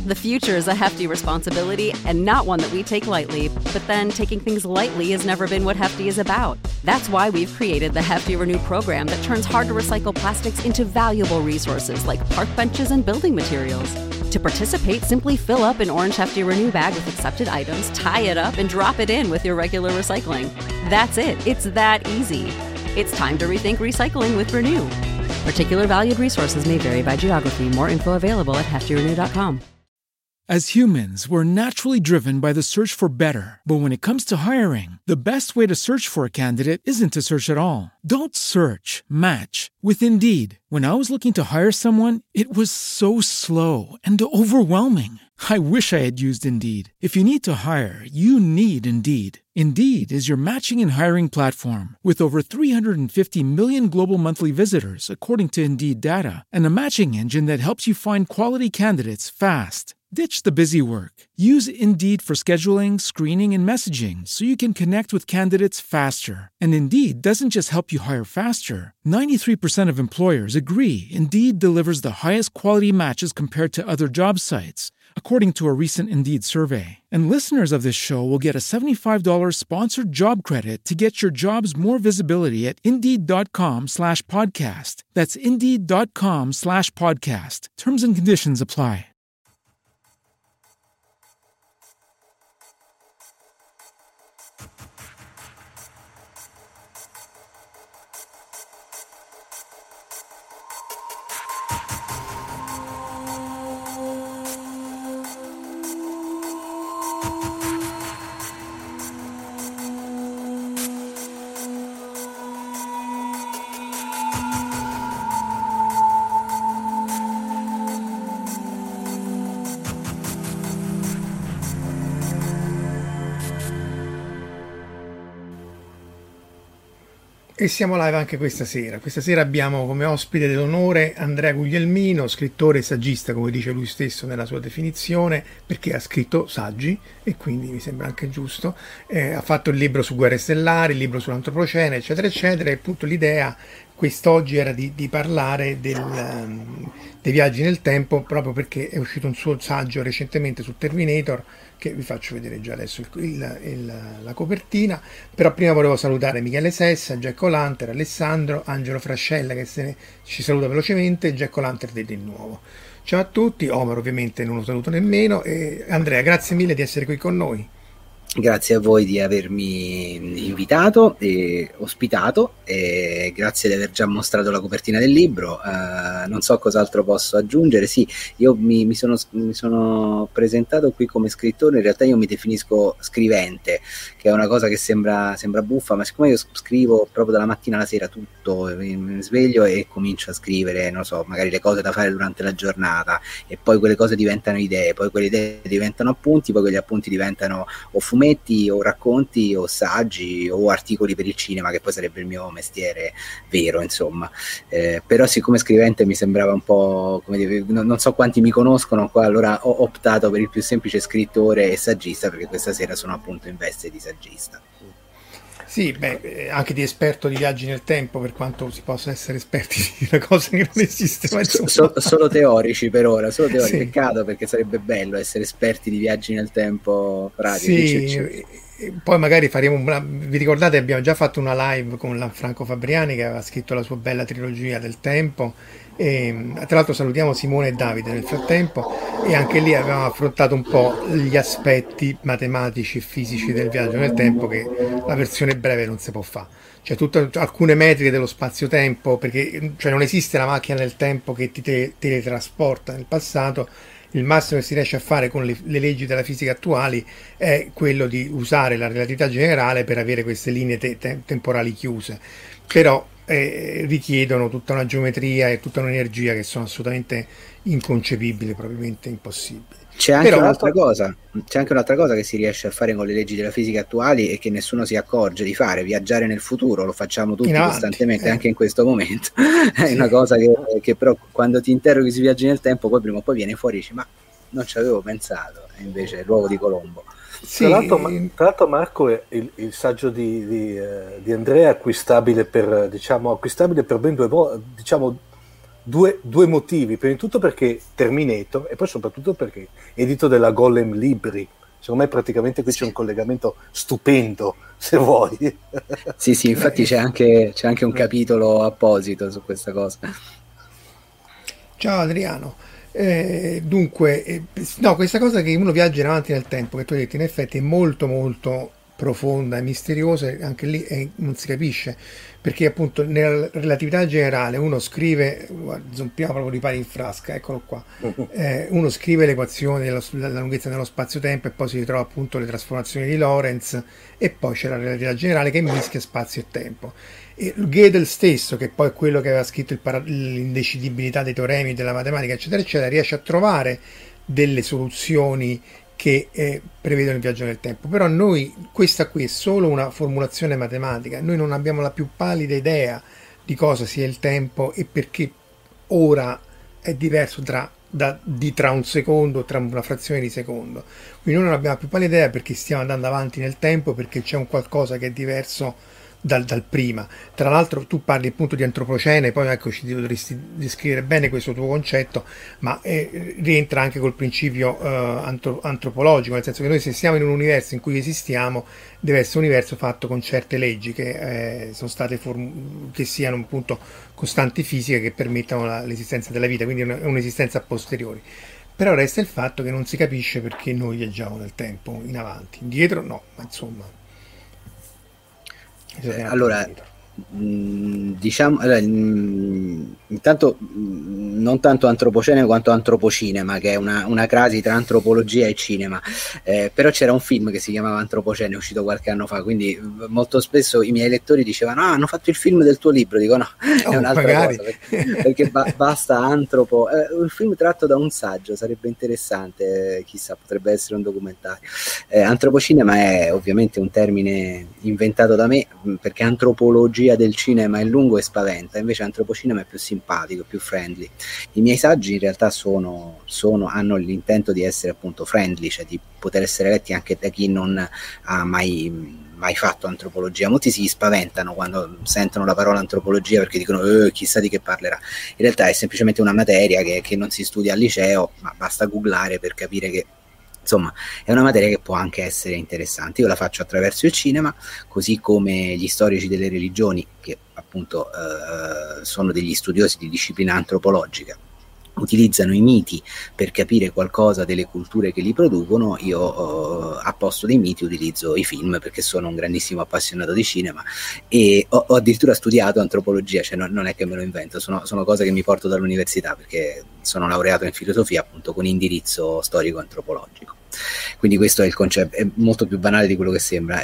The future is a hefty responsibility and not one that we take lightly, but then taking things lightly has never been what Hefty is about. That's why we've created the Hefty Renew program that turns hard-to-recycle plastics into valuable resources like park benches and building materials. To participate, simply fill up an orange Hefty Renew bag with accepted items, tie it up, and drop it in with your regular recycling. That's it. It's that easy. It's time to rethink recycling with Renew. Particular valued resources may vary by geography. More info available at heftyrenew.com. As humans, we're naturally driven by the search for better. But when it comes to hiring, the best way to search for a candidate isn't to search at all. Don't search, match with Indeed. When I was looking to hire someone, it was so slow and overwhelming. I wish I had used Indeed. If you need to hire, you need Indeed. Indeed is your matching and hiring platform with over 350 million global monthly visitors, according to Indeed data, and a matching engine that helps you find quality candidates fast. Ditch the busy work. Use Indeed for scheduling, screening, and messaging so you can connect with candidates faster. And Indeed doesn't just help you hire faster. 93% of employers agree Indeed delivers the highest quality matches compared to other job sites, according to a recent Indeed survey. And listeners of this show will get a $75 sponsored job credit to get your jobs more visibility at Indeed.com/podcast. That's Indeed.com/podcast. Terms and conditions apply. E siamo live anche questa sera. Questa sera abbiamo come ospite dell'onore Andrea Guglielmino, scrittore e saggista, come dice lui stesso nella sua definizione, perché ha scritto saggi e quindi mi sembra anche giusto. Ha fatto il libro su Guerre Stellari, il libro sull'antropocene, eccetera, eccetera. E appunto l'idea quest'oggi era di parlare dei viaggi nel tempo, proprio perché è uscito un suo saggio recentemente su Terminator, che vi faccio vedere già adesso la copertina. Però prima volevo salutare Michele Sessa, Jack O'Lantern, Alessandro, Angelo Frascella che ci saluta velocemente, Jack O'Lantern del nuovo. Ciao a tutti, Omar ovviamente non lo saluto nemmeno, e Andrea, grazie mille di essere qui con noi. Grazie a voi di avermi invitato e ospitato, e grazie di aver già mostrato la copertina del libro. Non so cos'altro posso aggiungere. Sì, io mi sono presentato qui come scrittore. In realtà io mi definisco scrivente, che è una cosa che sembra buffa, ma siccome io scrivo proprio dalla mattina alla sera tutto, mi sveglio e comincio a scrivere, non so, magari le cose da fare durante la giornata, e poi quelle cose diventano idee, poi quelle idee diventano appunti, poi quegli appunti diventano o fumetti o racconti o saggi o articoli per il cinema, che poi sarebbe il mio mestiere vero, insomma. Però siccome scrivente mi sembrava un po', come dire, non so quanti mi conoscono qua, allora ho optato per il più semplice scrittore e saggista, perché questa sera sono appunto in veste di saggista. Sì, anche di esperto di viaggi nel tempo, per quanto si possa essere esperti di una cosa che non esiste. Ma solo teorici per ora, solo teorici. Sì. Peccato, perché sarebbe bello essere esperti di viaggi nel tempo pratici. Sì, poi magari faremo vi ricordate, abbiamo già fatto una live con Franco Fabriani, che aveva scritto la sua bella trilogia del tempo, e tra l'altro salutiamo Simone e Davide nel frattempo, e anche lì avevamo affrontato un po' gli aspetti matematici e fisici del viaggio nel tempo, che la versione breve non si può fare, cioè alcune metriche dello spazio-tempo, perché cioè non esiste la macchina del tempo che ti teletrasporta nel passato. Il massimo che si riesce a fare con le leggi della fisica attuali è quello di usare la relatività generale per avere queste linee temporali chiuse, però richiedono tutta una geometria e tutta un'energia che sono assolutamente inconcepibili, probabilmente impossibili. C'è anche un'altra cosa che si riesce a fare con le leggi della fisica attuali e che nessuno si accorge di fare: viaggiare nel futuro. Lo facciamo tutti costantemente, anche in questo momento. È una cosa che però quando ti interroghi sui viaggi nel tempo, poi prima o poi viene fuori e dici: ma non ci avevo pensato, e invece è l'uovo di Colombo. Sì. Tra l'altro Marco, il saggio di Andrea è acquistabile per ben 2 volte, diciamo due motivi. Prima di tutto perché Terminator, e poi soprattutto perché edito della Golem Libri. Secondo me praticamente qui c'è un collegamento stupendo, se vuoi. Sì, infatti c'è anche un capitolo apposito su questa cosa. Ciao Adriano. Dunque, no, questa cosa che uno viaggia in avanti nel tempo, che tu hai detto, in effetti è molto molto profonda e misteriosa, anche lì non si capisce, perché appunto nella relatività generale uno scrive, zompiamo proprio di pari in frasca, eccolo qua, uno scrive l'equazione della lunghezza dello spazio-tempo e poi si ritrova appunto le trasformazioni di Lorentz, e poi c'è la relatività generale che mischia spazio e tempo. E Gödel stesso, che poi è quello che aveva scritto l'indecidibilità dei teoremi della matematica, eccetera eccetera, riesce a trovare delle soluzioni che prevedono il viaggio nel tempo. Però noi, questa qui è solo una formulazione matematica, noi non abbiamo la più pallida idea di cosa sia il tempo e perché ora è diverso tra un secondo o tra una frazione di secondo. Quindi noi non abbiamo la più pallida idea perché stiamo andando avanti nel tempo, perché c'è un qualcosa che è diverso dal prima. Tra l'altro tu parli appunto di antropocene, poi ecco ci dovresti descrivere bene questo tuo concetto, ma rientra anche col principio antropologico, nel senso che noi, se siamo in un universo in cui esistiamo, deve essere un universo fatto con certe leggi che sono state che siano appunto costanti fisiche che permettano l'esistenza della vita, quindi è un'esistenza a posteriori. Però resta il fatto che non si capisce perché noi viaggiamo nel tempo in avanti, indietro no, ma insomma. Allora, diciamo, intanto non tanto antropocene quanto antropocinema, che è una crasi tra antropologia e cinema, però c'era un film che si chiamava Antropocene, uscito qualche anno fa, quindi molto spesso i miei lettori dicevano hanno fatto il film del tuo libro, dico no, è un'altra magari. cosa, perché basta antropo, un film tratto da un saggio, sarebbe interessante, chissà, potrebbe essere un documentario. Antropocinema è ovviamente un termine inventato da me, perché antropologia del cinema è lungo e spaventa, invece antropocinema è più simpatico, più friendly. I miei saggi in realtà hanno l'intento di essere appunto friendly, cioè di poter essere letti anche da chi non ha mai fatto antropologia. Molti si spaventano quando sentono la parola antropologia perché dicono chissà di che parlerà. In realtà è semplicemente una materia che non si studia al liceo, ma basta googlare per capire che insomma è una materia che può anche essere interessante. Io la faccio attraverso il cinema, così come gli storici delle religioni, che appunto sono degli studiosi di disciplina antropologica, utilizzano i miti per capire qualcosa delle culture che li producono. Io a posto dei miti utilizzo i film, perché sono un grandissimo appassionato di cinema e ho addirittura studiato antropologia, cioè non è che me lo invento, sono cose che mi porto dall'università, perché sono laureato in filosofia appunto con indirizzo storico antropologico. Quindi questo è il concetto, è molto più banale di quello che sembra.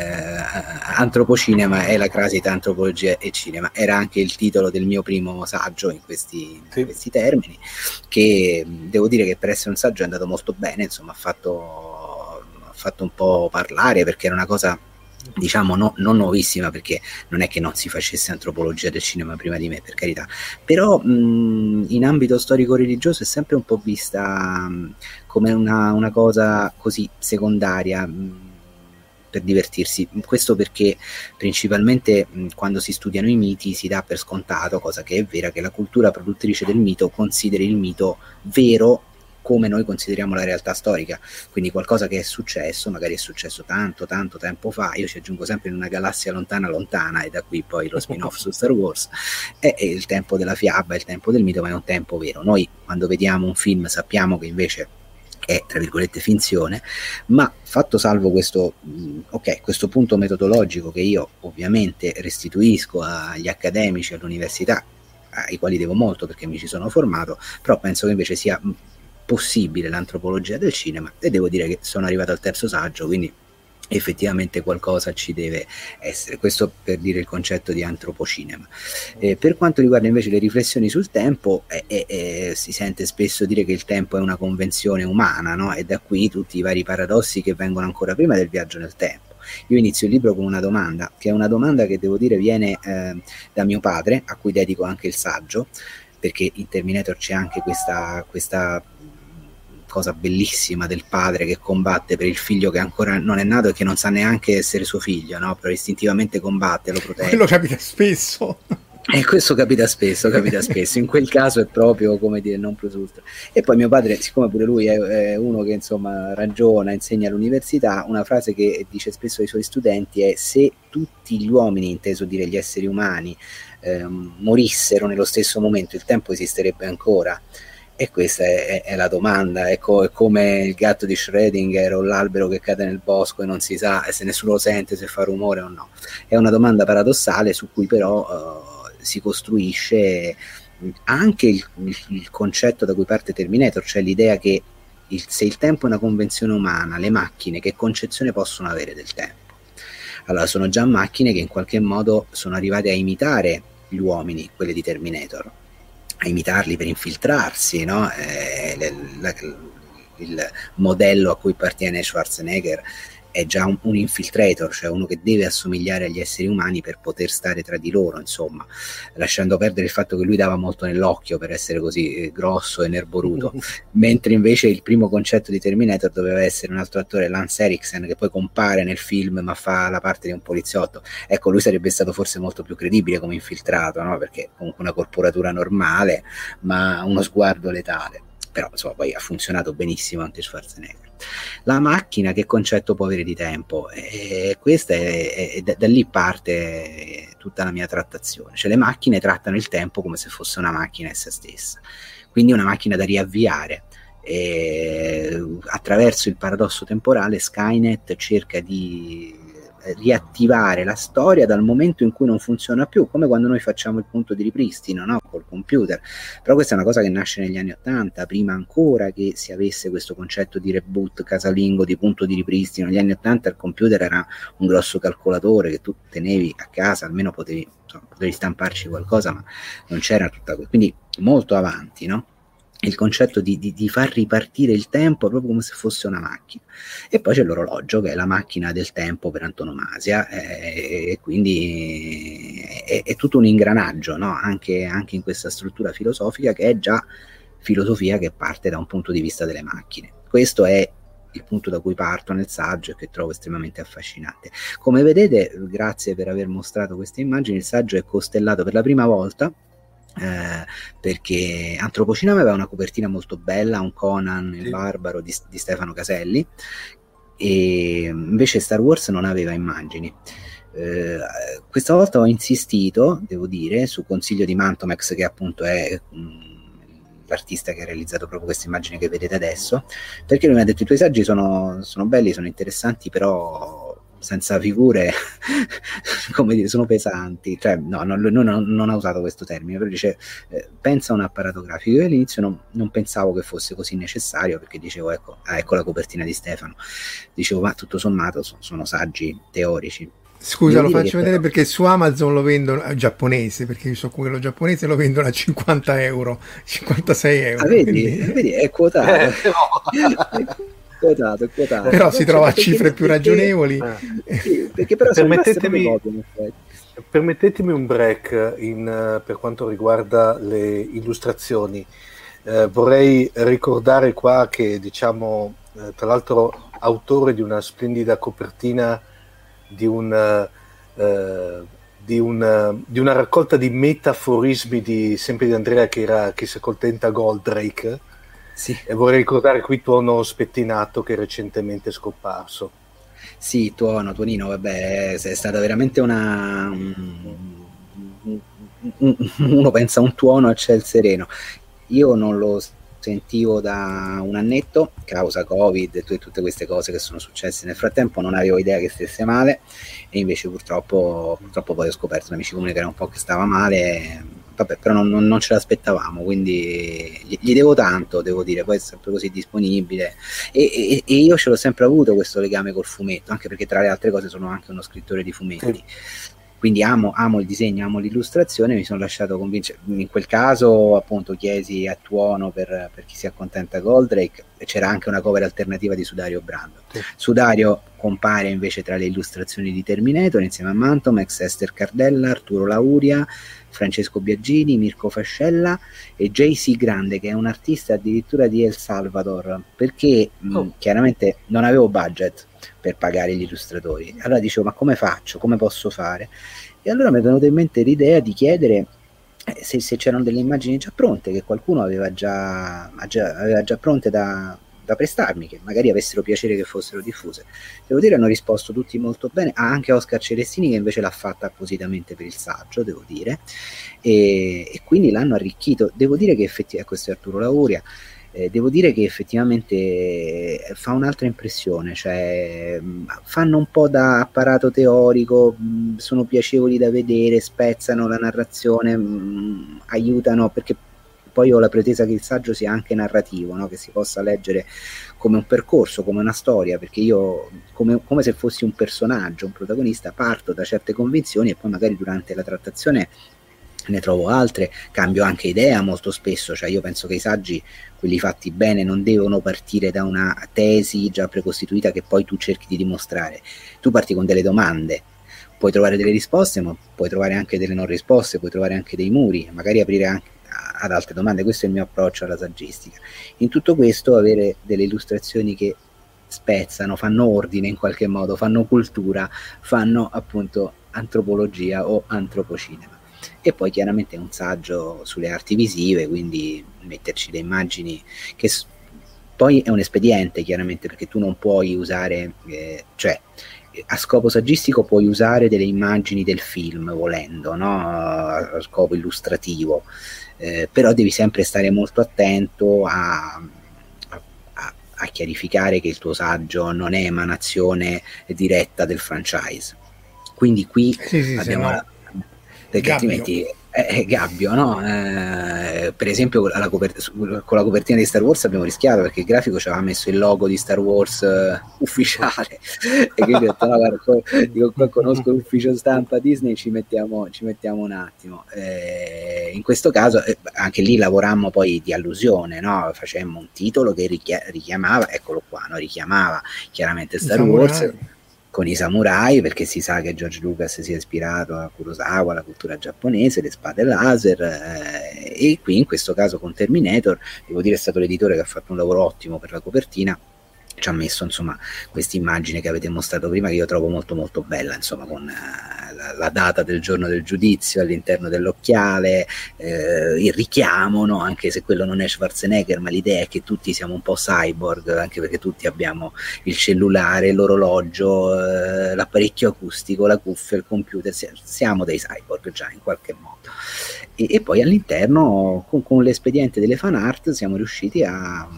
Antropocinema è la crasi tra antropologia e cinema, era anche il titolo del mio primo saggio in questi termini, che devo dire che per essere un saggio è andato molto bene, insomma ha fatto un po' parlare, perché era una cosa diciamo non nuovissima, perché non è che non si facesse antropologia del cinema prima di me, per carità, però in ambito storico-religioso è sempre un po' vista come una cosa così secondaria, per divertirsi. Questo perché principalmente quando si studiano i miti si dà per scontato, cosa che è vera, che la cultura produttrice del mito consideri il mito vero come noi consideriamo la realtà storica, quindi qualcosa che è successo, magari è successo tanto tempo fa, io ci aggiungo sempre in una galassia lontana lontana, e da qui poi lo spin-off su Star Wars, è il tempo della fiaba, il tempo del mito, ma è un tempo vero. Noi quando vediamo un film sappiamo che invece è tra virgolette finzione, ma fatto salvo questo punto metodologico che io ovviamente restituisco agli accademici, all'università, ai quali devo molto perché mi ci sono formato, però penso che invece sia possibile l'antropologia del cinema, e devo dire che sono arrivato al terzo saggio, quindi effettivamente qualcosa ci deve essere. Questo per dire il concetto di antropocinema. Per quanto riguarda invece le riflessioni sul tempo, si sente spesso dire che il tempo è una convenzione umana, no? E da qui tutti i vari paradossi che vengono ancora prima del viaggio nel tempo. Io inizio il libro con una domanda, che è una domanda che devo dire viene da mio padre, a cui dedico anche il saggio, perché in Terminator c'è anche questa cosa bellissima del padre che combatte per il figlio che ancora non è nato e che non sa neanche essere suo figlio, no? Però istintivamente combatte, lo protegge. Quello capita spesso. E questo capita spesso, in quel caso è proprio, come dire, non plus ultra. E poi mio padre, siccome pure lui è uno che insomma ragiona, insegna all'università, una frase che dice spesso ai suoi studenti è: se tutti gli uomini, inteso dire gli esseri umani, morissero nello stesso momento, il tempo esisterebbe ancora? E questa è la domanda. È come il gatto di Schrödinger o l'albero che cade nel bosco e non si sa se nessuno lo sente, se fa rumore o no. È una domanda paradossale su cui però si costruisce anche il concetto da cui parte Terminator, cioè l'idea che se il tempo è una convenzione umana, le macchine che concezione possono avere del tempo? Allora, sono già macchine che in qualche modo sono arrivate a imitare gli uomini, quelle di Terminator, a imitarli per infiltrarsi, no? Il modello a cui appartiene Schwarzenegger è già un infiltrator, cioè uno che deve assomigliare agli esseri umani per poter stare tra di loro, insomma, lasciando perdere il fatto che lui dava molto nell'occhio per essere così grosso e nerboruto, mentre invece il primo concetto di Terminator doveva essere un altro attore, Lance Henriksen, che poi compare nel film ma fa la parte di un poliziotto. Ecco, lui sarebbe stato forse molto più credibile come infiltrato, no? Perché comunque una corporatura normale ma uno sguardo letale. Però insomma poi ha funzionato benissimo anche Schwarzenegger. La macchina che concetto può avere di tempo? Questa da lì parte tutta la mia trattazione, cioè le macchine trattano il tempo come se fosse una macchina essa stessa, quindi una macchina da riavviare. Attraverso il paradosso temporale Skynet cerca di riattivare la storia dal momento in cui non funziona più, come quando noi facciamo il punto di ripristino, no? Col computer. Però questa è una cosa che nasce negli anni '80, prima ancora che si avesse questo concetto di reboot casalingo, di punto di ripristino. Negli anni '80 il computer era un grosso calcolatore che tu tenevi a casa, almeno potevi stamparci qualcosa, ma non c'era tutta quindi molto avanti, no? Il concetto di far ripartire il tempo proprio come se fosse una macchina. E poi c'è l'orologio, che è la macchina del tempo per antonomasia, e quindi è tutto un ingranaggio, no? Anche in questa struttura filosofica, che è già filosofia che parte da un punto di vista delle macchine. Questo è il punto da cui parto nel saggio e che trovo estremamente affascinante. Come vedete, grazie per aver mostrato queste immagini, il saggio è costellato per la prima volta perché Antropocinema aveva una copertina molto bella, un Conan il Barbaro di Stefano Caselli, e invece Star Wars non aveva immagini. Questa volta ho insistito, devo dire, su consiglio di Mantomex, che appunto è l'artista che ha realizzato proprio queste immagini che vedete adesso, perché lui mi ha detto: i tuoi saggi sono belli, sono interessanti, però senza figure come dire, sono pesanti, cioè no, non ha usato questo termine, però dice pensa a un apparato grafico. Io all'inizio non pensavo che fosse così necessario, perché dicevo ecco la copertina di Stefano, dicevo ma tutto sommato sono saggi teorici. Scusa, lo faccio vedere perché su Amazon lo vendono giapponese, perché io so quello giapponese, lo vendono a 50 euro, 56 euro. Ah, vedi, è quotato. Quotato. Però si trova a cifre più ragionevoli. Sì, perché però permettetemi un break per quanto riguarda le illustrazioni. Vorrei ricordare qua che, diciamo, tra l'altro autore di una splendida copertina di una raccolta di metaforismi sempre di Andrea, che si accontenta Goldrake. Sì. E vorrei ricordare qui Tuono Spettinato, che è recentemente scomparso. Sì, Tuonino, vabbè, è stata veramente uno pensa un tuono a ciel sereno. Io non lo sentivo da un annetto, causa Covid e tutte queste cose che sono successe nel frattempo. Non avevo idea che stesse male, e invece purtroppo poi ho scoperto, un amici comuni, che era un po' che stava male. Vabbè, però non ce l'aspettavamo, quindi gli devo tanto, devo dire. Poi è sempre così disponibile, e io ce l'ho sempre avuto questo legame col fumetto, anche perché tra le altre cose sono anche uno scrittore di fumetti, quindi amo il disegno, amo l'illustrazione. Mi sono lasciato convincere. In quel caso appunto chiesi a Tuono per chi si accontenta Goldrake, e c'era anche una cover alternativa di Sudario Brando. Sudario compare invece tra le illustrazioni di Terminator insieme a Mantomex, Esther Cardella, Arturo Lauria, Francesco Biagini, Mirko Fascella e JC Grande, che è un artista addirittura di El Salvador, perché chiaramente non avevo budget per pagare gli illustratori. Allora dicevo: ma come faccio? Come posso fare? E allora mi è venuta in mente l'idea di chiedere se c'erano delle immagini già pronte, che qualcuno aveva già pronte da prestarmi, che magari avessero piacere che fossero diffuse. Devo dire, hanno risposto tutti molto bene, anche Oscar Celestini, che invece l'ha fatta appositamente per il saggio, devo dire, e quindi l'hanno arricchito. Devo dire che effettivamente, questo è Arturo Lauria, devo dire che effettivamente fa un'altra impressione, cioè fanno un po' da apparato teorico, sono piacevoli da vedere, spezzano la narrazione, aiutano, perché poi ho la pretesa che il saggio sia anche narrativo, no? Che si possa leggere come un percorso, come una storia, perché io, come se fossi un personaggio, un protagonista, parto da certe convinzioni e poi magari durante la trattazione ne trovo altre, cambio anche idea molto spesso, cioè io penso che i saggi, quelli fatti bene, non devono partire da una tesi già precostituita che poi tu cerchi di dimostrare. Tu parti con delle domande, puoi trovare delle risposte, ma puoi trovare anche delle non risposte, puoi trovare anche dei muri, magari aprire anche ad altre domande. Questo è il mio approccio alla saggistica. In tutto questo avere delle illustrazioni che spezzano, fanno ordine in qualche modo, fanno cultura, fanno appunto antropologia o antropocinema. E poi chiaramente è un saggio sulle arti visive, quindi metterci le immagini che poi è un espediente, chiaramente, perché tu non puoi usare, cioè a scopo saggistico puoi usare delle immagini del film volendo, no? A scopo illustrativo, però devi sempre stare molto attento a chiarificare che il tuo saggio non è emanazione diretta del franchise. Quindi qui abbiamo perché altrimenti è gabbio, no? Per esempio con la copertina di Star Wars abbiamo rischiato, perché il grafico ci aveva messo il logo di Star Wars ufficiale e quindi ho detto no, guarda, io qua conosco l'ufficio stampa Disney, ci mettiamo un attimo. In questo caso anche lì lavorammo poi di allusione, no? Facemmo un titolo che richiamava, eccolo qua, no? Richiamava chiaramente Star Wars con i samurai, perché si sa che George Lucas si è ispirato a Kurosawa, alla cultura giapponese, le spade laser, e qui in questo caso con Terminator, devo dire è stato l'editore che ha fatto un lavoro ottimo per la copertina, ci ha messo insomma questa immagine che avete mostrato prima, che io trovo molto molto bella, insomma, con la data del giorno del giudizio all'interno dell'occhiale, il richiamo, no? Anche se quello non è Schwarzenegger, ma l'idea è che tutti siamo un po' cyborg, anche perché tutti abbiamo il cellulare, l'orologio, l'apparecchio acustico, la cuffia, il computer, siamo dei cyborg già in qualche modo. E poi all'interno con l'espediente delle fan art siamo riusciti a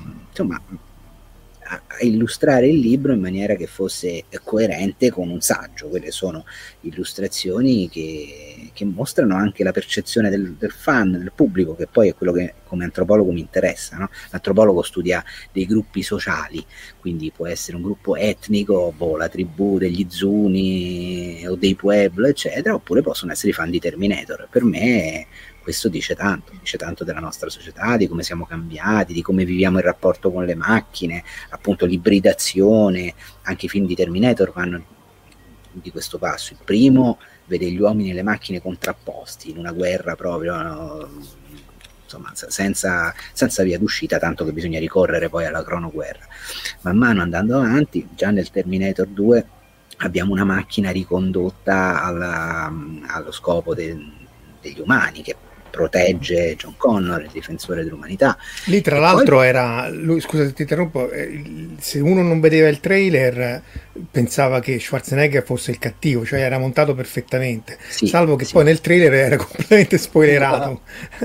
illustrare il libro in maniera che fosse coerente con un saggio. Quelle sono illustrazioni che mostrano anche la percezione del fan, del pubblico, che poi è quello che come antropologo mi interessa, no? L'antropologo studia dei gruppi sociali, quindi può essere un gruppo etnico, la tribù degli Zuni o dei Pueblo, eccetera, oppure possono essere i fan di Terminator. Per me questo dice tanto della nostra società, di come siamo cambiati, di come viviamo il rapporto con le macchine, appunto l'ibridazione. Anche i film di Terminator vanno di questo passo. Il primo vede gli uomini e le macchine contrapposti in una guerra proprio, no? Insomma, senza via d'uscita, tanto che bisogna ricorrere poi alla cronoguerra. Man mano andando avanti, già nel Terminator 2 abbiamo una macchina ricondotta allo scopo degli umani, che protegge John Connor, il difensore dell'umanità. Lì tra l'altro poi era lui, scusa se ti interrompo, se uno non vedeva il trailer pensava che Schwarzenegger fosse il cattivo, cioè era montato perfettamente, salvo che poi nel trailer era completamente spoilerato.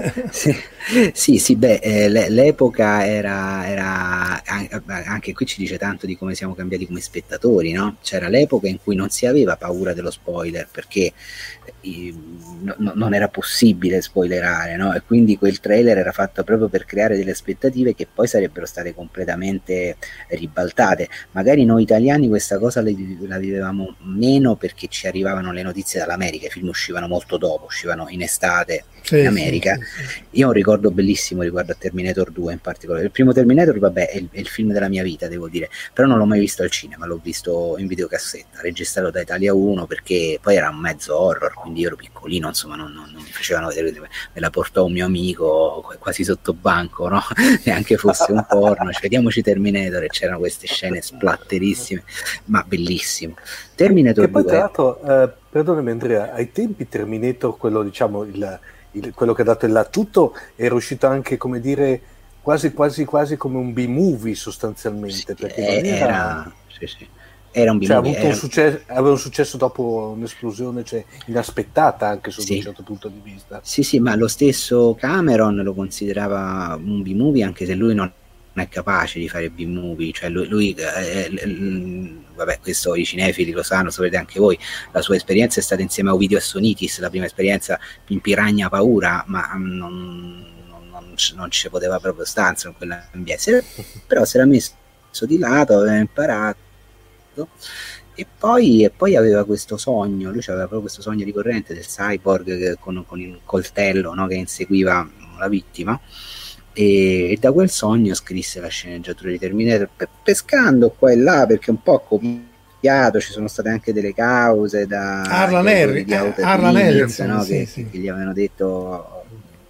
L'epoca era anche qui ci dice tanto di come siamo cambiati come spettatori, no? C'era l'epoca in cui non si aveva paura dello spoiler, perché non era possibile spoilerare, no? E quindi quel trailer era fatto proprio per creare delle aspettative che poi sarebbero state completamente ribaltate. Magari noi italiani questa cosa la vivevamo meno, perché ci arrivavano le notizie dall'America, i film uscivano molto dopo, uscivano in estate in America. Io ho un ricordo bellissimo riguardo a Terminator 2 in particolare. Il primo Terminator, vabbè, è il film della mia vita, devo dire, però non l'ho mai visto al cinema, l'ho visto in videocassetta, registrato da Italia 1, perché poi era un mezzo horror, quindi io ero piccolino, insomma non mi facevano vedere, me la portò un mio amico quasi sotto banco, no? Neanche fosse un porno, cioè, vediamoci Terminator, e c'erano queste scene splatterissime, ma bellissimo. Terminator che poi 2, tra l'altro, perdonami Andrea, ai tempi Terminator, quello diciamo il quello che ha dato il là. Tutto è riuscito anche, come dire, quasi come un B-movie sostanzialmente, perché non era... Sì. Era un cioè, aveva un successo dopo un'esplosione, cioè, inaspettata anche sotto un certo punto di vista. Sì, ma lo stesso Cameron lo considerava un B-movie, anche se lui non è capace di fare B-movie, cioè lui vabbè, questo i cinefili lo sanno, sapete anche voi, la sua esperienza è stata insieme a Ovidio Assonitis, la prima esperienza in Piranha Paura, ma non ci poteva proprio stanza in quell'ambiente, però si era messo di lato, aveva imparato e poi aveva questo sogno, lui aveva proprio questo sogno ricorrente del cyborg con il coltello, no, che inseguiva la vittima, e da quel sogno scrisse la sceneggiatura di Terminator, pescando qua e là, perché un po' copiato, ci sono state anche delle cause da Arlan Harris, no, che gli avevano detto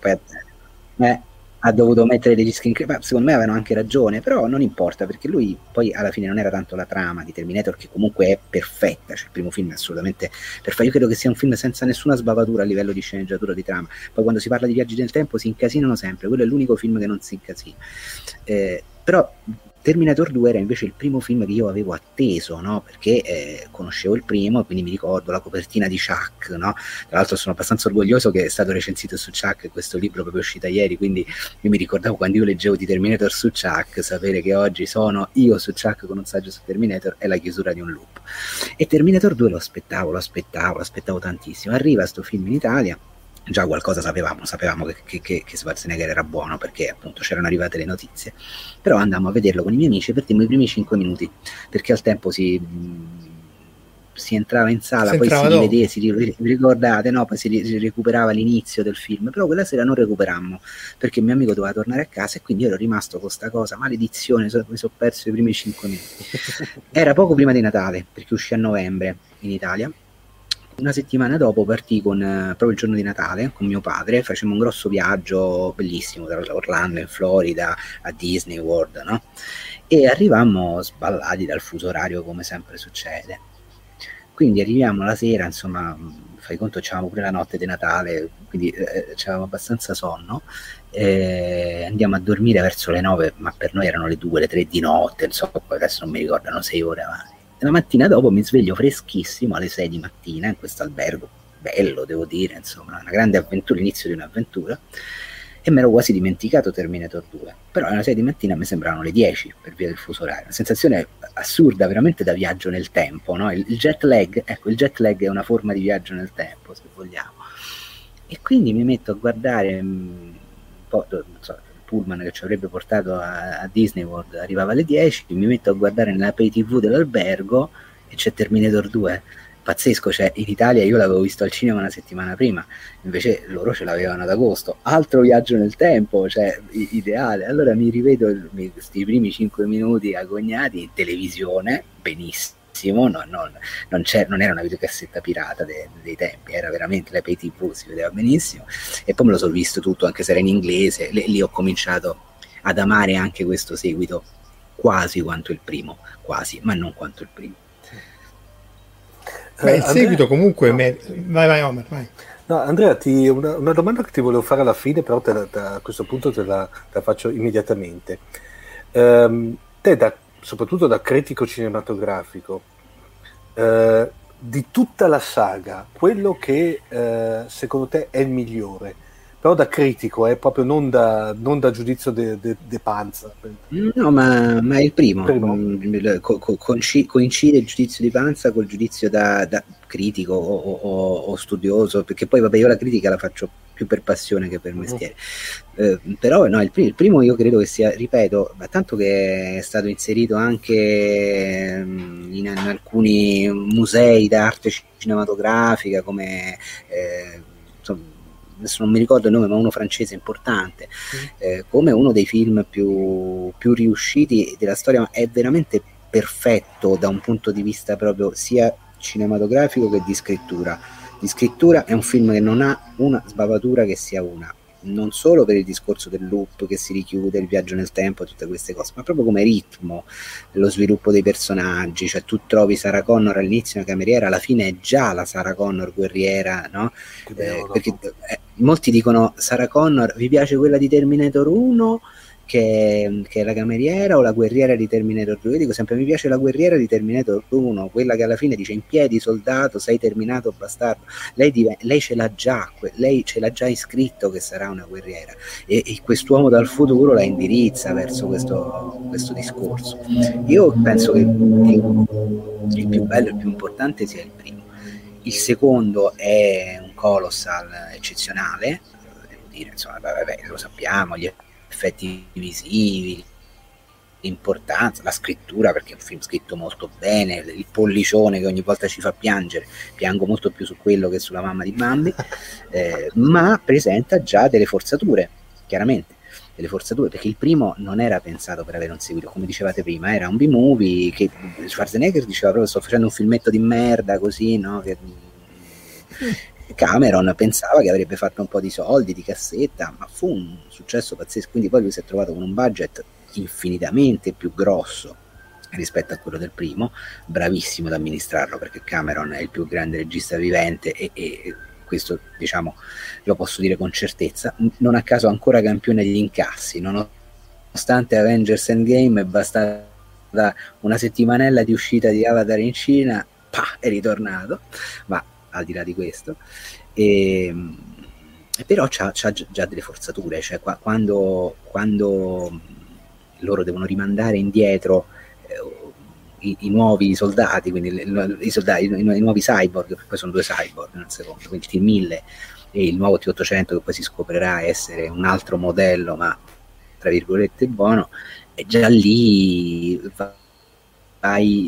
ha dovuto mettere degli screen cap, secondo me avevano anche ragione, però non importa, perché lui poi alla fine non era tanto la trama di Terminator, che comunque è perfetta, cioè il primo film è assolutamente perfetto, io credo che sia un film senza nessuna sbavatura a livello di sceneggiatura, di trama, poi quando si parla di viaggi nel tempo si incasinano sempre, quello è l'unico film che non si incasina, però Terminator 2 era invece il primo film che io avevo atteso, no? Perché conoscevo il primo e quindi mi ricordo la copertina di Chuck, no? Tra l'altro sono abbastanza orgoglioso che è stato recensito su Chuck, questo libro proprio uscito ieri, quindi io mi ricordavo quando io leggevo di Terminator su Chuck, sapere che oggi sono io su Chuck con un saggio su Terminator è la chiusura di un loop. E Terminator 2 lo aspettavo tantissimo. Arriva sto film in Italia, già qualcosa sapevamo che Schwarzenegger era buono, perché appunto c'erano arrivate le notizie, però andammo a vederlo con i miei amici e perdemmo i primi 5 minuti, perché al tempo si entrava in sala, poi si rivedeva, ricordate, no? Poi si recuperava l'inizio del film, però quella sera non recuperammo, perché mio amico doveva tornare a casa e quindi io ero rimasto con sta cosa, maledizione, mi sono perso i primi 5 minuti. Era poco prima di Natale, perché uscì a novembre in Italia. Una settimana dopo partì proprio il giorno di Natale con mio padre, facemmo un grosso viaggio bellissimo tra Orlando in Florida a Disney World, no? E arrivammo sballati dal fuso orario, come sempre succede. Quindi arriviamo la sera, insomma, fai conto, c'avevamo pure la notte di Natale, quindi c'avevamo abbastanza sonno, andiamo a dormire verso le 9, ma per noi erano le 2, le 3 di notte, insomma, poi adesso non mi ricordano 6 ore avanti. La mattina dopo mi sveglio freschissimo alle 6 di mattina in questo albergo, bello devo dire, insomma, una grande avventura, l'inizio di un'avventura, e mi ero quasi dimenticato Terminator 2, però alle 6 di mattina mi sembravano le 10 per via del fuso orario, una sensazione assurda, veramente da viaggio nel tempo, no? Il jet lag, ecco, il jet lag è una forma di viaggio nel tempo, se vogliamo, e quindi mi metto a guardare un po', non so, pullman che ci avrebbe portato a Disney World arrivava alle 10, mi metto a guardare nella pay tv dell'albergo e c'è Terminator 2, pazzesco, cioè in Italia io l'avevo visto al cinema una settimana prima, invece loro ce l'avevano ad agosto, altro viaggio nel tempo, cioè ideale. Allora mi rivedo questi primi 5 minuti agognati in televisione, benissimo, non era una videocassetta pirata dei tempi, era veramente la pay tv, si vedeva benissimo, e poi me lo sono visto tutto anche se era in inglese, lì ho cominciato ad amare anche questo seguito quasi quanto il primo, quasi, ma non quanto il primo. Beh, il seguito comunque vai Omer, vai. No, Andrea, una domanda che ti volevo fare alla fine, però a questo punto te la faccio immediatamente. Te soprattutto da critico cinematografico, di tutta la saga, quello che secondo te è il migliore, però da critico, proprio non da giudizio de Panza. No, ma è il primo. Coincide il giudizio di Panza col giudizio da critico o studioso, perché poi vabbè, io la critica la faccio più per passione che per mestiere, però no, il primo io credo che sia, ripeto, tanto che è stato inserito anche in alcuni musei d'arte cinematografica, come insomma, adesso non mi ricordo il nome, ma uno francese importante, come uno dei film più riusciti della storia, ma è veramente perfetto da un punto di vista proprio sia cinematografico che di scrittura. Di scrittura è un film che non ha una sbavatura che sia una, non solo per il discorso del loop che si richiude, il viaggio nel tempo, tutte queste cose, ma proprio come ritmo, lo sviluppo dei personaggi. Cioè tu trovi Sarah Connor all'inizio una cameriera, alla fine è già la Sarah Connor guerriera, no? Perché molti dicono Sarah Connor, vi piace quella di Terminator 1 che è la cameriera o la guerriera di Terminator 2? Io dico sempre mi piace la guerriera di Terminator 1, quella che alla fine dice in piedi soldato, sei terminato bastardo. Lei ce l'ha già, lei ce l'ha già iscritto che sarà una guerriera, e quest'uomo dal futuro la indirizza verso questo discorso. Io penso che il più bello, il più importante sia il primo. Il secondo è un colossal eccezionale, devo dire, insomma, vabbè, lo sappiamo, gli effetti visivi, l'importanza, la scrittura, perché è un film scritto molto bene, il pollicione che ogni volta ci fa piangere, piango molto più su quello che sulla mamma di Bambi, ma presenta già delle forzature, chiaramente, delle forzature, perché il primo non era pensato per avere un seguito, come dicevate prima, era un B-movie che Schwarzenegger diceva proprio sto facendo un filmetto di merda così, no? Che Cameron pensava che avrebbe fatto un po' di soldi, di cassetta, ma fu un successo pazzesco, quindi poi lui si è trovato con un budget infinitamente più grosso rispetto a quello del primo, bravissimo ad amministrarlo, perché Cameron è il più grande regista vivente e questo, diciamo, lo posso dire con certezza, non a caso ancora campione degli incassi, nonostante Avengers Endgame è bastata una settimanella di uscita di Avatar in Cina, è ritornato, ma al di là di questo, però c'ha già delle forzature, cioè quando loro devono rimandare indietro i nuovi soldati, quindi i nuovi cyborg, poi sono 2 cyborg nel secondo, quindi il T-1000 e il nuovo T-800 che poi si scoprirà essere un altro modello, ma tra virgolette buono, e già lì vai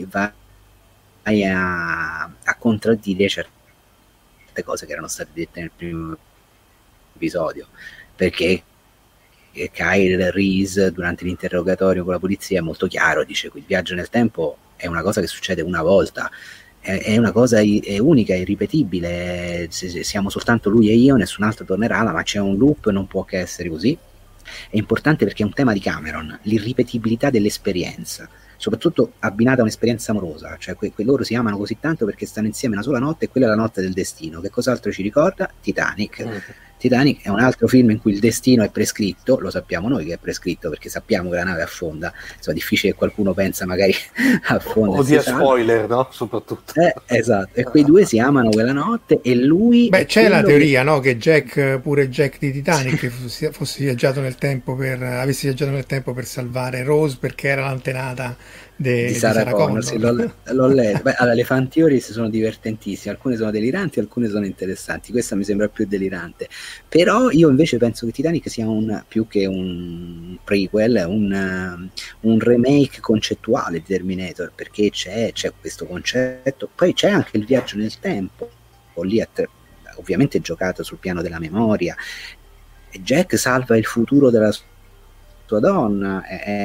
a contraddire certe cose che erano state dette nel primo episodio, perché Kyle Reese durante l'interrogatorio con la polizia è molto chiaro, dice che il viaggio nel tempo è una cosa che succede una volta, è una cosa è unica, è irripetibile, siamo soltanto lui e io, nessun altro tornerà, ma c'è un loop, non può che essere così. È importante perché è un tema di Cameron, l'irripetibilità dell'esperienza, soprattutto abbinata a un'esperienza amorosa, cioè loro si amano così tanto perché stanno insieme una sola notte e quella è la notte del destino. Che cos'altro ci ricorda? Titanic. Titanic è un altro film in cui il destino è prescritto, lo sappiamo noi che è prescritto perché sappiamo che la nave affonda, insomma difficile che qualcuno pensa magari affonda. Oddio, spoiler, no? Soprattutto. Esatto, e quei due si amano quella notte e lui... c'è la teoria, no? Che pure Jack di Titanic avesse viaggiato nel tempo per salvare Rose perché era l'antenata di Sarah Connor. Sì, l'ho letto. Allora, le fan theories sono divertentissime, alcune sono deliranti, alcune sono interessanti, questa mi sembra più delirante, però io invece penso che Titanic sia più che un prequel, un remake concettuale di Terminator, perché c'è questo concetto, poi c'è anche il viaggio nel tempo, lì ovviamente giocato sul piano della memoria, e Jack salva il futuro della sua donna,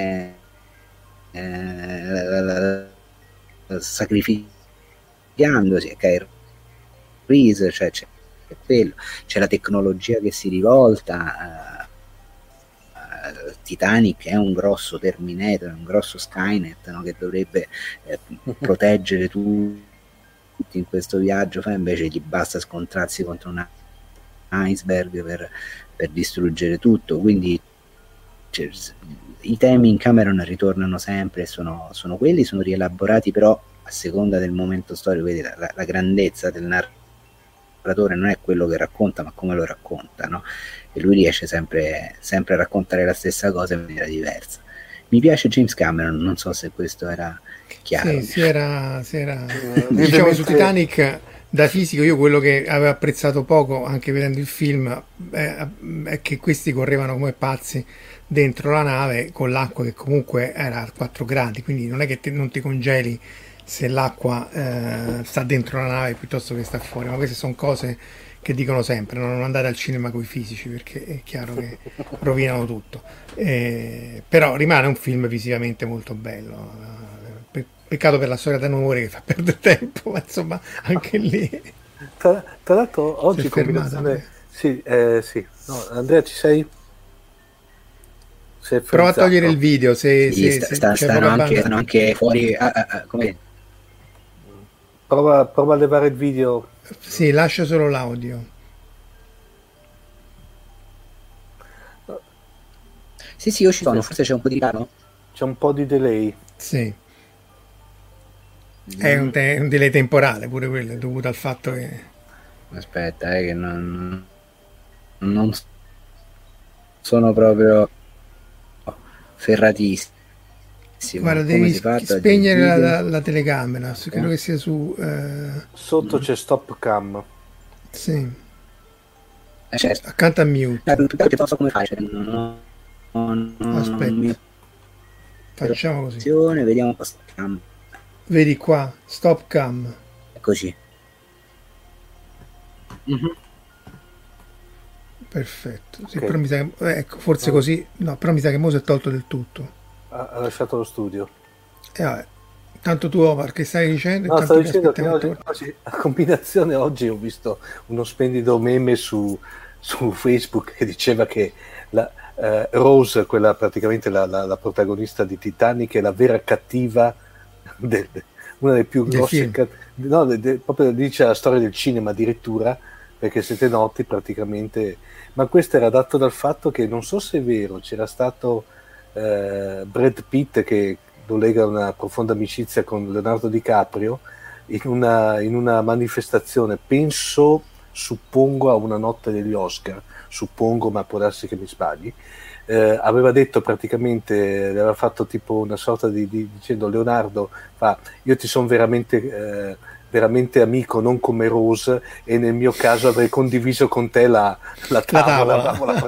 sacrificandosi, Kyle Reese, cioè c'è quello, c'è la tecnologia che si rivolta, Titanic è un grosso Terminator, un grosso Skynet, no? Che dovrebbe proteggere tutti in questo viaggio, invece gli basta scontrarsi contro un iceberg per distruggere tutto, quindi i temi in Cameron ritornano sempre, sono quelli, sono rielaborati però a seconda del momento storico, vedi la grandezza del narratore non è quello che racconta ma come lo racconta, no? E lui riesce sempre a raccontare la stessa cosa in maniera diversa. Mi piace James Cameron, non so se questo era chiaro. Sì, era diciamo su Titanic. Da fisico io quello che avevo apprezzato poco anche vedendo il film è che questi correvano come pazzi dentro la nave con l'acqua che comunque era a 4 gradi, quindi non è che non ti congeli se l'acqua sta dentro la nave piuttosto che sta fuori, ma queste sono cose che dicono sempre, non andate al cinema coi fisici perché è chiaro che rovinano tutto, però rimane un film visivamente molto bello. Peccato per la storia d'amore che fa perdere tempo, ma insomma anche lì tra l'altro oggi Sì, sì. No, Andrea, ci sei? Prova a togliere il video se Sì, c'è stanno poca banda. anche fuori. Come? Prova a levare il video. Sì, lascia solo l'audio. Sì, io ci sono, forse c'è un po' di ritardo. C'è un po' di delay. Sì. È un delay temporale pure quello, è dovuto al fatto che... Aspetta, che non sono proprio ferratissimo. Guarda, Come devi si fa a togliere spegnere il video? la telecamera, credo che sia su... Sotto c'è stop cam. sì, Certo. accanto a mute. Perché non so come fare. Aspetta, facciamo così. Vediamo un po'. Cam. Vedi qua, stop cam. Eccoci. Perfetto. Sì, Ok. però mi sa che, ecco, forse così... No, però mi sa che mo si è tolto del tutto. Ha lasciato lo studio. E vabbè, tanto tu, Omar, che stai dicendo? No, Intanto stavo che dicendo che aspettiamo oggi, a combinazione, oggi ho visto uno splendido meme su Facebook che diceva che Rose, quella praticamente la protagonista di Titanic, è la vera cattiva, una delle più grosse, proprio dice la storia del cinema addirittura, perché siete noti praticamente, ma questo era dato dal fatto che, non so se è vero, c'era stato Brad Pitt che lo lega una profonda amicizia con Leonardo DiCaprio in una manifestazione, suppongo a una notte degli Oscar, suppongo, ma può darsi che mi sbagli, aveva detto praticamente, aveva fatto tipo una sorta dicendo: Leonardo, io ti sono veramente amico, non come Rose, e nel mio caso avrei condiviso con te la tavola.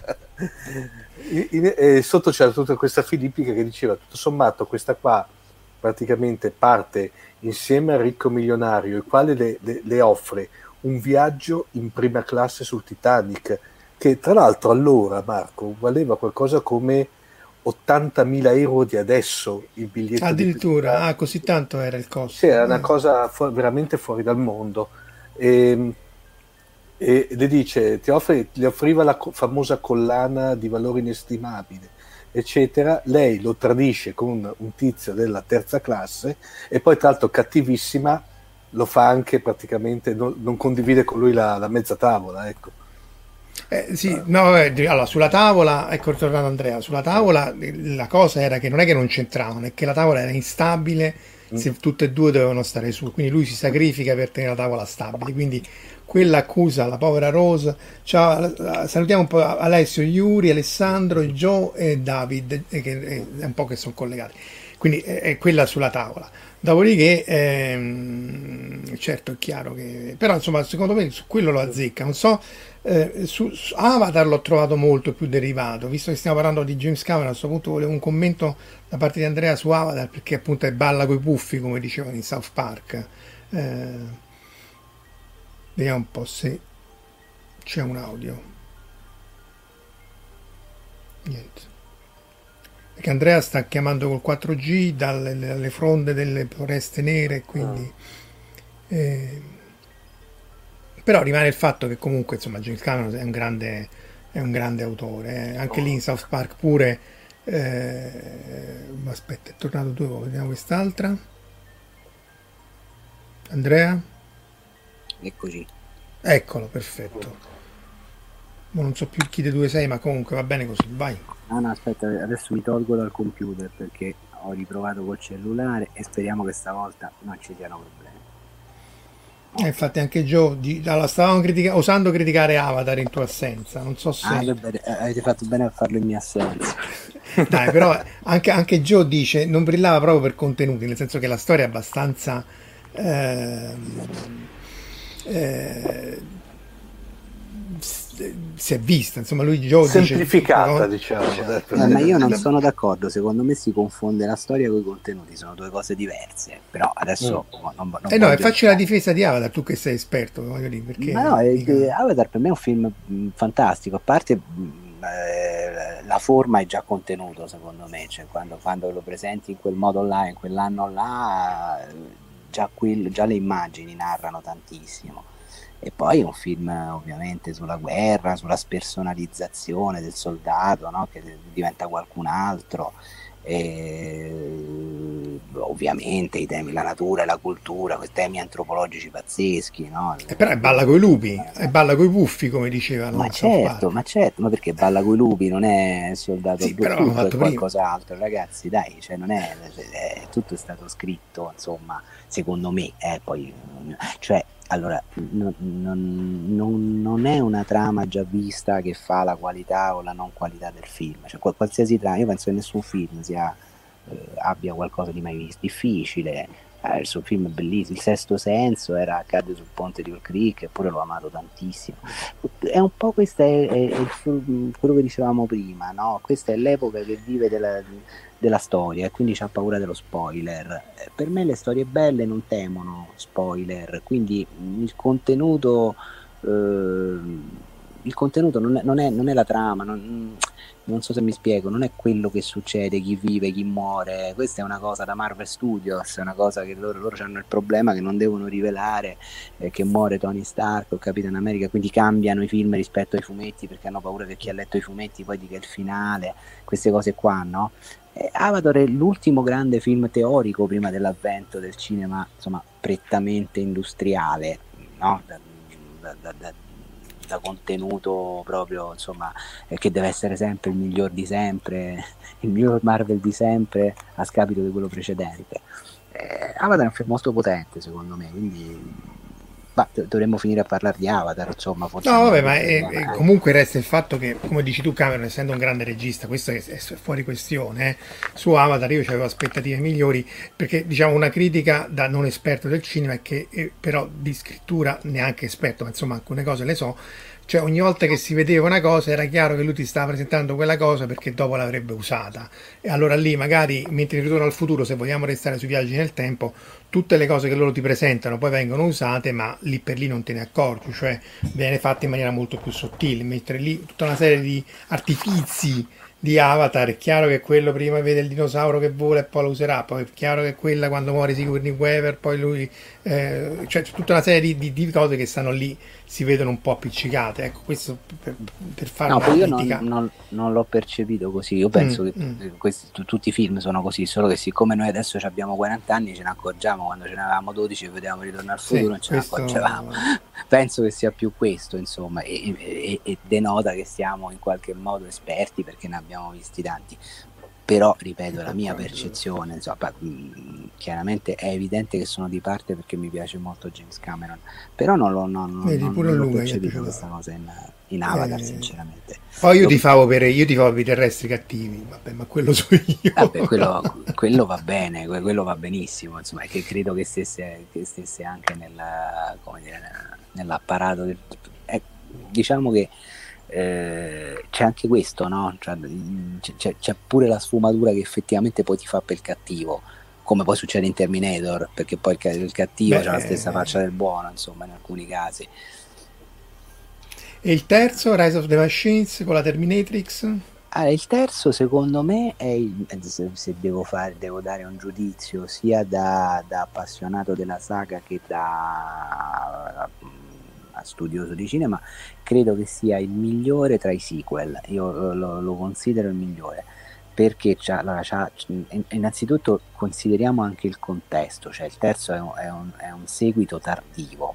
E sotto c'era tutta questa filippica che diceva: tutto sommato questa qua praticamente parte insieme al ricco milionario, il quale le offre un viaggio in prima classe sul Titanic, che tra l'altro allora, Marco, valeva qualcosa come 80.000 euro di adesso il biglietto. Addirittura, così tanto era il costo. Sì, era una cosa veramente fuori dal mondo. E le dice, gli offriva la famosa collana di valore inestimabile, eccetera. Lei lo tradisce con un tizio della terza classe e poi, tra l'altro, cattivissima, lo fa anche praticamente, non condivide con lui la mezza tavola, ecco. Sì, no, allora sulla tavola, ecco, tornando Andrea, sulla tavola la cosa era che non è che non c'entravano, è che la tavola era instabile se tutte e due dovevano stare su, quindi lui si sacrifica per tenere la tavola stabile, quindi quella accusa la povera Rose. Ciao, salutiamo un po' Alessio, Yuri, Alessandro, Joe e David, che è un po' che sono collegati, quindi è quella sulla tavola. Dopodiché, certo, è chiaro che... Però, insomma, secondo me su quello lo azzecca. Non so, su Avatar l'ho trovato molto più derivato. Visto che stiamo parlando di James Cameron, a questo punto volevo un commento da parte di Andrea su Avatar, perché appunto è balla coi puffi, come dicevano in South Park. Vediamo un po' se c'è un audio. Niente. Perché Andrea sta chiamando col 4G dalle fronde delle foreste nere, quindi però rimane il fatto che comunque, insomma, James Cameron è un grande autore, anche lì in South Park pure. Aspetta, è tornato 2 volte, vediamo quest'altra. Andrea? Eccoci. Eccolo, perfetto. Non so più chi dei due sei, ma comunque va bene così, vai. No, aspetta, adesso mi tolgo dal computer perché ho riprovato col cellulare e speriamo che stavolta non ci siano problemi. Infatti anche Joe, stavamo osando criticare Avatar in tua assenza, non so se... avete fatto bene a farlo in mia assenza. Dai, però anche Joe dice non brillava proprio per contenuti, nel senso che la storia è abbastanza... si è vista, insomma, lui Joe semplificata, dice, diciamo. Ma io non sono d'accordo, secondo me si confonde la storia con i contenuti, sono due cose diverse, però adesso non no, facci la difesa di Avatar, tu che sei esperto, voglio dire, perché ma no, Avatar per me è un film fantastico, a parte la forma è già contenuto, secondo me, cioè quando lo presenti in quel modo là, in quell'anno là, già le immagini narrano tantissimo. E poi un film ovviamente sulla guerra, sulla spersonalizzazione del soldato, no? Che diventa qualcun altro. E ovviamente i temi, la natura e la cultura, questi temi antropologici pazzeschi, no? Però balla coi lupi, e balla coi puffi, come dicevano. Ma certo, ma perché balla coi lupi, non è soldato Sì, però l'hanno tutto è fatto prima. qualcos'altro, ragazzi, dai, cioè non è, tutto è stato scritto, insomma, secondo me, poi, cioè, allora, non è una trama già vista che fa la qualità o la non qualità del film, cioè qualsiasi trama, io penso che nessun film abbia qualcosa di mai visto, difficile. Il suo film è bellissimo, Il Sesto Senso accade sul ponte di Oak Creek, eppure l'ho amato tantissimo. È un po' questo è quello che dicevamo prima, no? Questa è l'epoca che vive della storia e quindi c'ha paura dello spoiler. Per me le storie belle non temono spoiler, quindi il contenuto non è la trama, non so se mi spiego, non è quello che succede, chi vive, chi muore. Questa è una cosa da Marvel Studios, è una cosa che loro hanno il problema che non devono rivelare che muore Tony Stark o Capitan America, quindi cambiano i film rispetto ai fumetti perché hanno paura che chi ha letto i fumetti poi dica il finale, queste cose qua, no? Avatar è l'ultimo grande film teorico prima dell'avvento del cinema, insomma, prettamente industriale, no? Da contenuto proprio, insomma, che deve essere sempre il miglior di sempre, il miglior Marvel di sempre a scapito di quello precedente. Avatar è un film molto potente secondo me, quindi dovremmo finire a parlare di Avatar, insomma, forse. No, vabbè, ma comunque resta il fatto che, come dici tu, Cameron, essendo un grande regista, questo è fuori questione. Su Avatar io avevo aspettative migliori, perché diciamo una critica da non esperto del cinema è che però di scrittura neanche esperto, ma insomma alcune cose le so. Cioè ogni volta che si vedeva una cosa era chiaro che lui ti stava presentando quella cosa perché dopo l'avrebbe usata, e allora lì magari, mentre in Ritorno al futuro, se vogliamo restare sui viaggi nel tempo, tutte le cose che loro ti presentano poi vengono usate, ma lì per lì non te ne accorgi, cioè viene fatta in maniera molto più sottile, mentre lì tutta una serie di artifizi di Avatar, è chiaro che quello prima vede il dinosauro che vola e poi lo userà, poi è chiaro che quella quando muore Sigourney Weaver, poi lui cioè tutta una serie di cose che stanno lì, si vedono un po' appiccicate, ecco, questo per fare una critica. Io non l'ho percepito così, io penso che tutti i film sono così, solo che siccome noi adesso abbiamo 40 anni ce ne accorgiamo, quando ce ne avevamo 12 e vedevamo Ritorno al futuro non ce ne accorgevamo. Penso che sia più questo, insomma, e denota che siamo in qualche modo esperti perché ne abbiamo visti tanti. Però, ripeto, la mia percezione, insomma, chiaramente è evidente che sono di parte perché mi piace molto James Cameron, però non l'ho percepito questa cosa in Avatar, sinceramente. Poi io tifavo per i terrestri cattivi, vabbè, ma quello so io. Vabbè, quello va bene, quello va benissimo, insomma, che credo che stesse anche nell'apparato diciamo che c'è anche questo, no? Cioè, c'è pure la sfumatura che effettivamente poi ti fa per il cattivo, come poi succede in Terminator, perché poi il cattivo ha la stessa faccia del buono, insomma, in alcuni casi. E il terzo, Rise of the Machines con la Terminatrix? Il terzo secondo me è se devo dare un giudizio sia da appassionato della saga che da studioso di cinema, credo che sia il migliore tra i sequel. Io lo considero il migliore perché innanzitutto consideriamo anche il contesto, cioè il terzo è un seguito tardivo,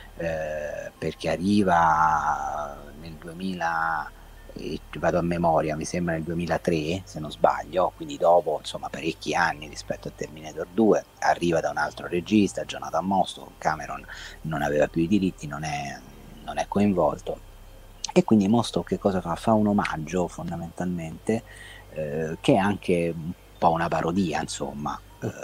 perché arriva nel 2000, vado a memoria, mi sembra nel 2003 se non sbaglio, quindi dopo insomma parecchi anni rispetto a Terminator 2, arriva da un altro regista, Jonathan Mostow. Cameron non aveva più i diritti, non è coinvolto, e quindi Mostow che cosa fa? Fa un omaggio fondamentalmente, che è anche un po' una parodia, insomma,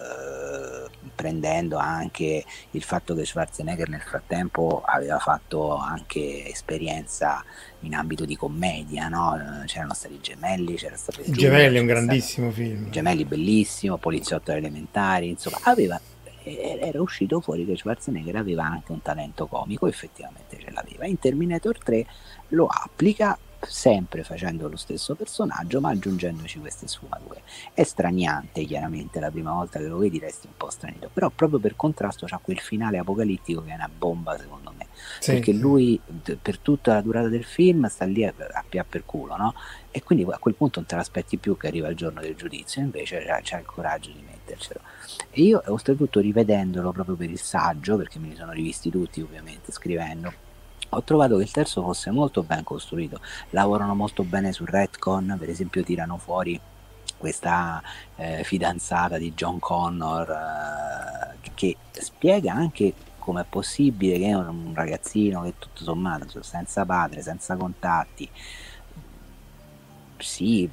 prendendo anche il fatto che Schwarzenegger nel frattempo aveva fatto anche esperienza in ambito di commedia, no? C'erano stati i Gemelli, c'era stato il Gemelli, è un grandissimo film. Gemelli bellissimo, Poliziotto elementari, insomma, era uscito fuori che Schwarzenegger aveva anche un talento comico, effettivamente ce l'aveva. In Terminator 3 lo applica sempre facendo lo stesso personaggio ma aggiungendoci queste sfumature. È straniante, chiaramente, la prima volta che lo vedi resti un po' stranito, però proprio per contrasto c'ha quel finale apocalittico che è una bomba secondo me, Sì, perché sì. lui per tutta la durata del film sta lì a pià per culo, no? E quindi a quel punto non te l'aspetti più che arriva il giorno del giudizio, invece c'ha il coraggio di mettercelo. E io oltretutto rivedendolo proprio per il saggio, perché me li sono rivisti tutti ovviamente scrivendo, ho trovato che il terzo fosse molto ben costruito, lavorano molto bene sul retcon, per esempio tirano fuori questa fidanzata di John Connor che spiega anche come è possibile che un ragazzino che tutto sommato senza padre, senza contatti, sì,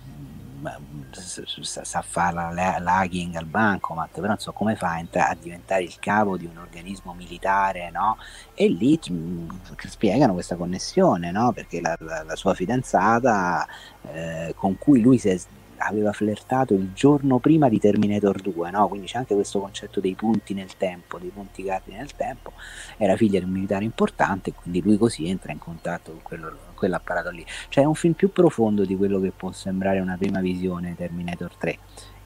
sa fare l'hacking al bancomat, però non so come fa a diventare il capo di un organismo militare, no? E lì spiegano questa connessione, no? Perché la sua fidanzata con cui lui aveva flirtato il giorno prima di Terminator 2, no? Quindi c'è anche questo concetto dei punti nel tempo, dei punti cardine nel tempo. Era figlia di un militare importante, quindi lui così entra in contatto con quell'apparato lì. Cioè è un film più profondo di quello che può sembrare una prima visione Terminator 3,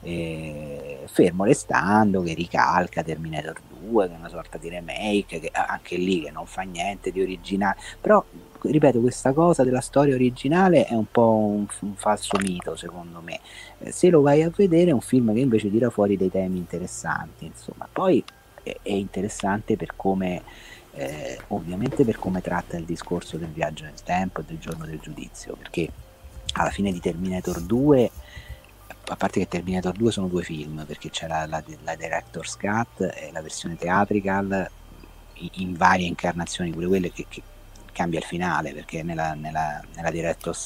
fermo restando che ricalca Terminator 2, che è una sorta di remake, che anche lì che non fa niente di originale, però ripeto, questa cosa della storia originale è un po' un falso mito secondo me. Se lo vai a vedere è un film che invece tira fuori dei temi interessanti, insomma. Poi è interessante per come ovviamente per come tratta il discorso del viaggio nel tempo e del giorno del giudizio, perché alla fine di Terminator 2, a parte che Terminator 2 sono due film, perché c'è la Director's Cut e la versione theatrical in varie incarnazioni, pure quelle che cambia il finale, perché nella Director's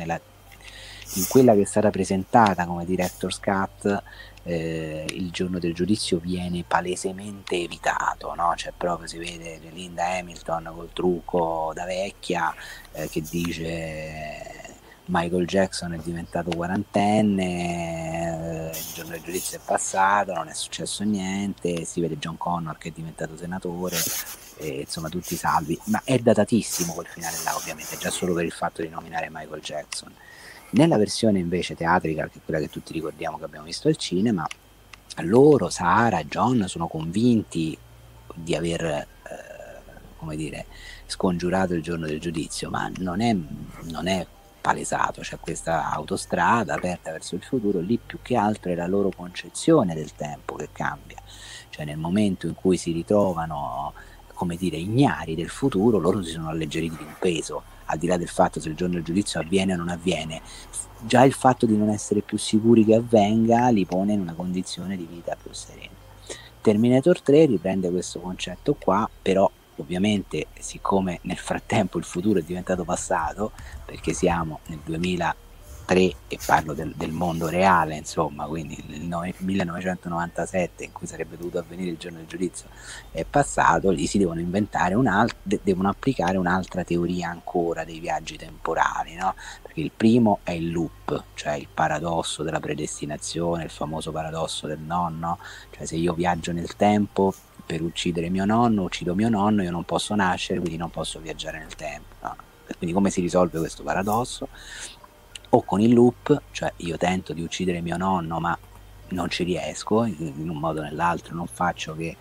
in quella che è stata presentata come Director's Cut il giorno del giudizio viene palesemente evitato, no? Cioè proprio si vede Linda Hamilton col trucco da vecchia che dice Michael Jackson è diventato quarantenne, il giorno del giudizio è passato, non è successo niente, si vede John Connor che è diventato senatore, e, insomma tutti salvi, ma è datatissimo quel finale là, ovviamente già solo per il fatto di nominare Michael Jackson. Nella versione invece teatrica, che è quella che tutti ricordiamo che abbiamo visto al cinema, loro, Sara e John, sono convinti di aver come dire, scongiurato il giorno del giudizio, ma non è palesato. C'è questa autostrada aperta verso il futuro, lì più che altro è la loro concezione del tempo che cambia, cioè nel momento in cui si ritrovano, come dire, ignari del futuro, loro si sono alleggeriti di un peso, al di là del fatto se il giorno del giudizio avviene o non avviene. Già il fatto di non essere più sicuri che avvenga li pone in una condizione di vita più serena. Terminator 3 riprende questo concetto qua, però ovviamente siccome nel frattempo il futuro è diventato passato, perché siamo nel 2003 e parlo del mondo reale, insomma, quindi il 1997 in cui sarebbe dovuto avvenire il giorno del giudizio è passato, lì si devono inventare devono applicare un'altra teoria ancora dei viaggi temporali, no? Perché il primo è il loop, cioè il paradosso della predestinazione, il famoso paradosso del nonno, cioè se io viaggio nel tempo per uccidere mio nonno, uccido mio nonno, io non posso nascere, quindi non posso viaggiare nel tempo, no? Quindi come si risolve questo paradosso? O con il loop, cioè io tento di uccidere mio nonno ma non ci riesco, in un modo o nell'altro non faccio che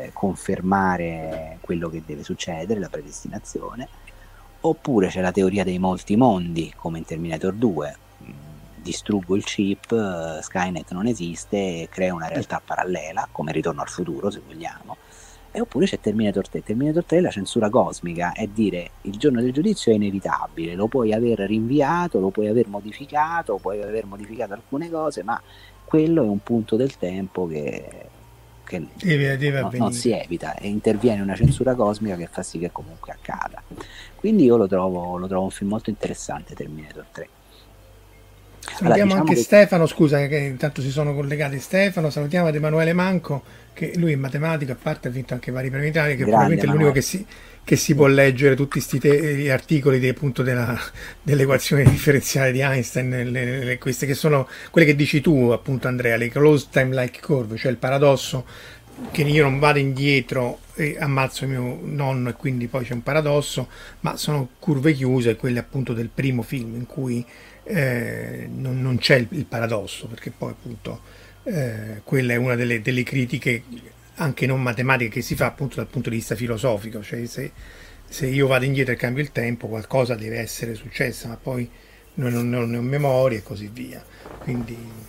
confermare quello che deve succedere, la predestinazione. Oppure c'è la teoria dei molti mondi, come in Terminator 2, distruggo il chip, Skynet non esiste e creo una realtà parallela, come Ritorno al futuro se vogliamo. E oppure c'è Terminator 3. Terminator 3 è la censura cosmica, è dire il giorno del giudizio è inevitabile, lo puoi aver rinviato, lo puoi aver modificato, puoi aver modificato alcune cose, ma quello è un punto del tempo che non si evita, e interviene una censura cosmica che fa sì che comunque accada. Quindi io lo trovo un film molto interessante, Terminator 3. Salutiamo diciamo anche Stefano, scusa che intanto si sono collegati Stefano, salutiamo ad Emanuele Manco, che lui è matematico, a parte ha vinto anche vari premi Italia, che probabilmente è l'unico che si può leggere tutti gli articoli appunto dell'equazione differenziale di Einstein, queste che sono quelle che dici tu appunto Andrea, le closed time-like curve, cioè il paradosso che io non vado indietro e ammazzo mio nonno e quindi poi c'è un paradosso, ma sono curve chiuse, quelle appunto del primo film in cui non c'è il paradosso, perché poi appunto quella è una delle critiche anche non matematiche che si fa appunto dal punto di vista filosofico, cioè se se io vado indietro e cambio il tempo, qualcosa deve essere successo, ma poi non ho memoria e così via. Quindi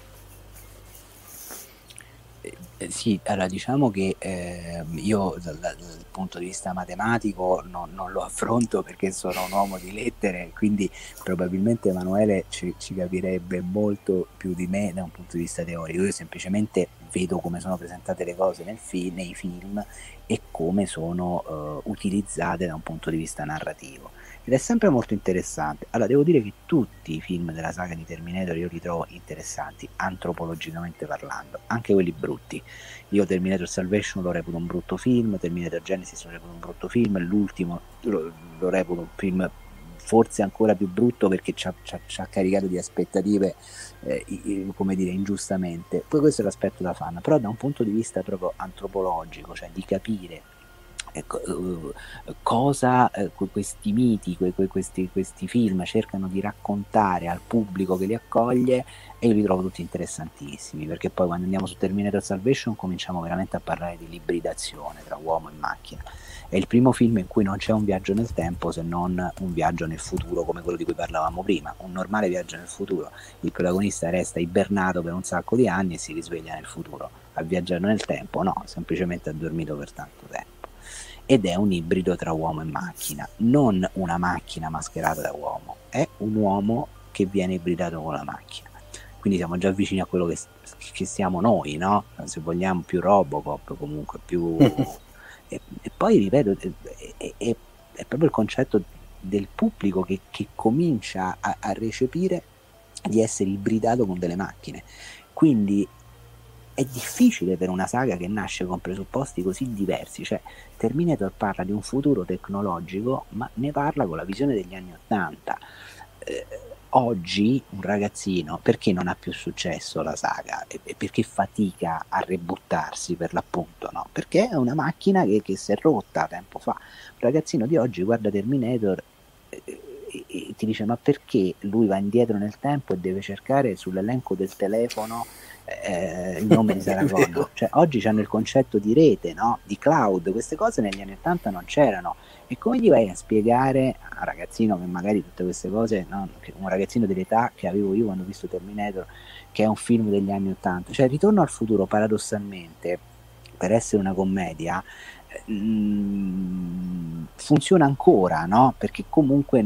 Sì, allora diciamo che io dal punto di vista matematico non lo affronto perché sono un uomo di lettere, quindi probabilmente Emanuele ci capirebbe molto più di me da un punto di vista teorico. Io semplicemente vedo come sono presentate le cose nei film e come sono utilizzate da un punto di vista narrativo. Ed è sempre molto interessante. Allora, devo dire che tutti i film della saga di Terminator io li trovo interessanti, antropologicamente parlando, anche quelli brutti. Io Terminator Salvation lo reputo un brutto film, Terminator Genesis lo reputo un brutto film, l'ultimo lo reputo un film forse ancora più brutto perché ci ha caricato di aspettative, come dire, ingiustamente. Poi questo è l'aspetto da fan, però da un punto di vista proprio antropologico, cioè di capire cosa questi miti, questi film cercano di raccontare al pubblico che li accoglie, e io li trovo tutti interessantissimi, perché poi quando andiamo su Terminator Salvation cominciamo veramente a parlare di ibridazione tra uomo e macchina. È il primo film in cui non c'è un viaggio nel tempo se non un viaggio nel futuro come quello di cui parlavamo prima, un normale viaggio nel futuro. Il protagonista resta ibernato per un sacco di anni e si risveglia nel futuro. Ha viaggiato nel tempo? No, semplicemente ha dormito per tanto tempo. Ed è un ibrido tra uomo e macchina, non una macchina mascherata da uomo, è un uomo che viene ibridato con la macchina. Quindi siamo già vicini a quello che siamo noi, no? Se vogliamo più Robocop, comunque più... e poi, ripeto, è proprio il concetto del pubblico che comincia a recepire di essere ibridato con delle macchine. Quindi è difficile per una saga che nasce con presupposti così diversi, cioè Terminator parla di un futuro tecnologico, ma ne parla con la visione degli anni '80. Oggi un ragazzino, perché non ha più successo la saga e perché fatica a rebuttarsi, per l'appunto, no? Perché è una macchina che si è rotta tempo fa. Un ragazzino di oggi guarda Terminator e ti dice: ma perché lui va indietro nel tempo e deve cercare sull'elenco del telefono il nome di Sarah Connor? Cioè, oggi hanno il concetto di rete, no? Di cloud. Queste cose negli anni '80 non c'erano. E come gli vai a spiegare a un ragazzino che magari tutte queste cose, no? Un ragazzino dell'età che avevo io quando ho visto Terminator, che è un film degli anni '80, cioè Ritorno al futuro, paradossalmente, per essere una commedia, funziona ancora, no? Perché comunque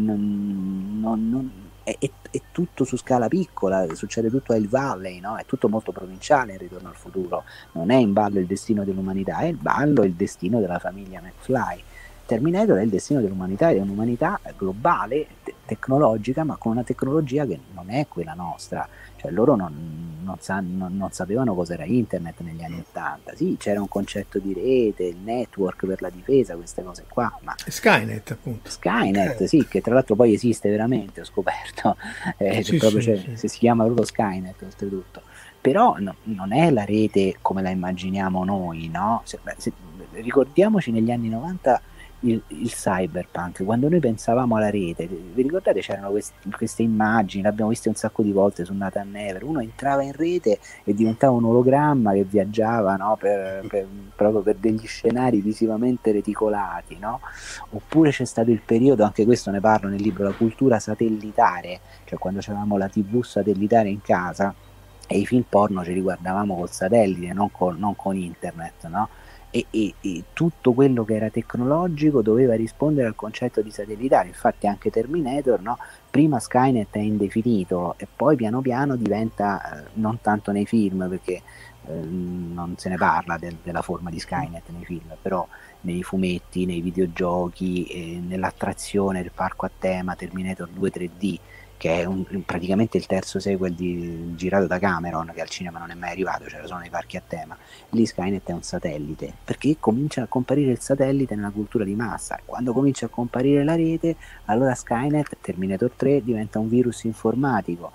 è tutto su scala piccola, succede tutto a Hill Valley, no? È tutto molto provinciale in Ritorno al futuro, non è in ballo il destino dell'umanità, è in ballo il destino della famiglia McFly. Terminator è il destino dell'umanità, è un'umanità globale, tecnologica, ma con una tecnologia che non è quella nostra. Cioè loro non sapevano cos'era internet negli anni '80. Sì, c'era un concetto di rete, il network per la difesa, queste cose qua, ma Skynet, appunto. Skynet, sì, che tra l'altro poi esiste veramente, ho scoperto, Sì, proprio sì. se si chiama proprio Skynet oltretutto. Però non è la rete come la immaginiamo noi, no? Ricordiamoci negli anni '90 il cyberpunk, quando noi pensavamo alla rete, vi ricordate, c'erano queste immagini, l'abbiamo viste un sacco di volte su Nathan Never, uno entrava in rete e diventava un ologramma che viaggiava, no? proprio per degli scenari visivamente reticolati, no? Oppure c'è stato il periodo, anche questo ne parlo nel libro, la cultura satellitare, cioè quando avevamo la TV satellitare in casa e i film porno ci riguardavamo col satellite, non con internet, no? E tutto quello che era tecnologico doveva rispondere al concetto di satellitare. Infatti anche Terminator, no? Prima Skynet è indefinito e poi piano piano diventa, non tanto nei film perché non se ne parla della forma di Skynet nei film, però nei fumetti, nei videogiochi, nell'attrazione del parco a tema Terminator 2 3D, che è praticamente il terzo sequel girato da Cameron, che al cinema non è mai arrivato, c'era solo nei parchi a tema. Lì Skynet è un satellite, perché comincia a comparire il satellite nella cultura di massa. Quando comincia a comparire la rete, allora Skynet, Terminator 3, diventa un virus informatico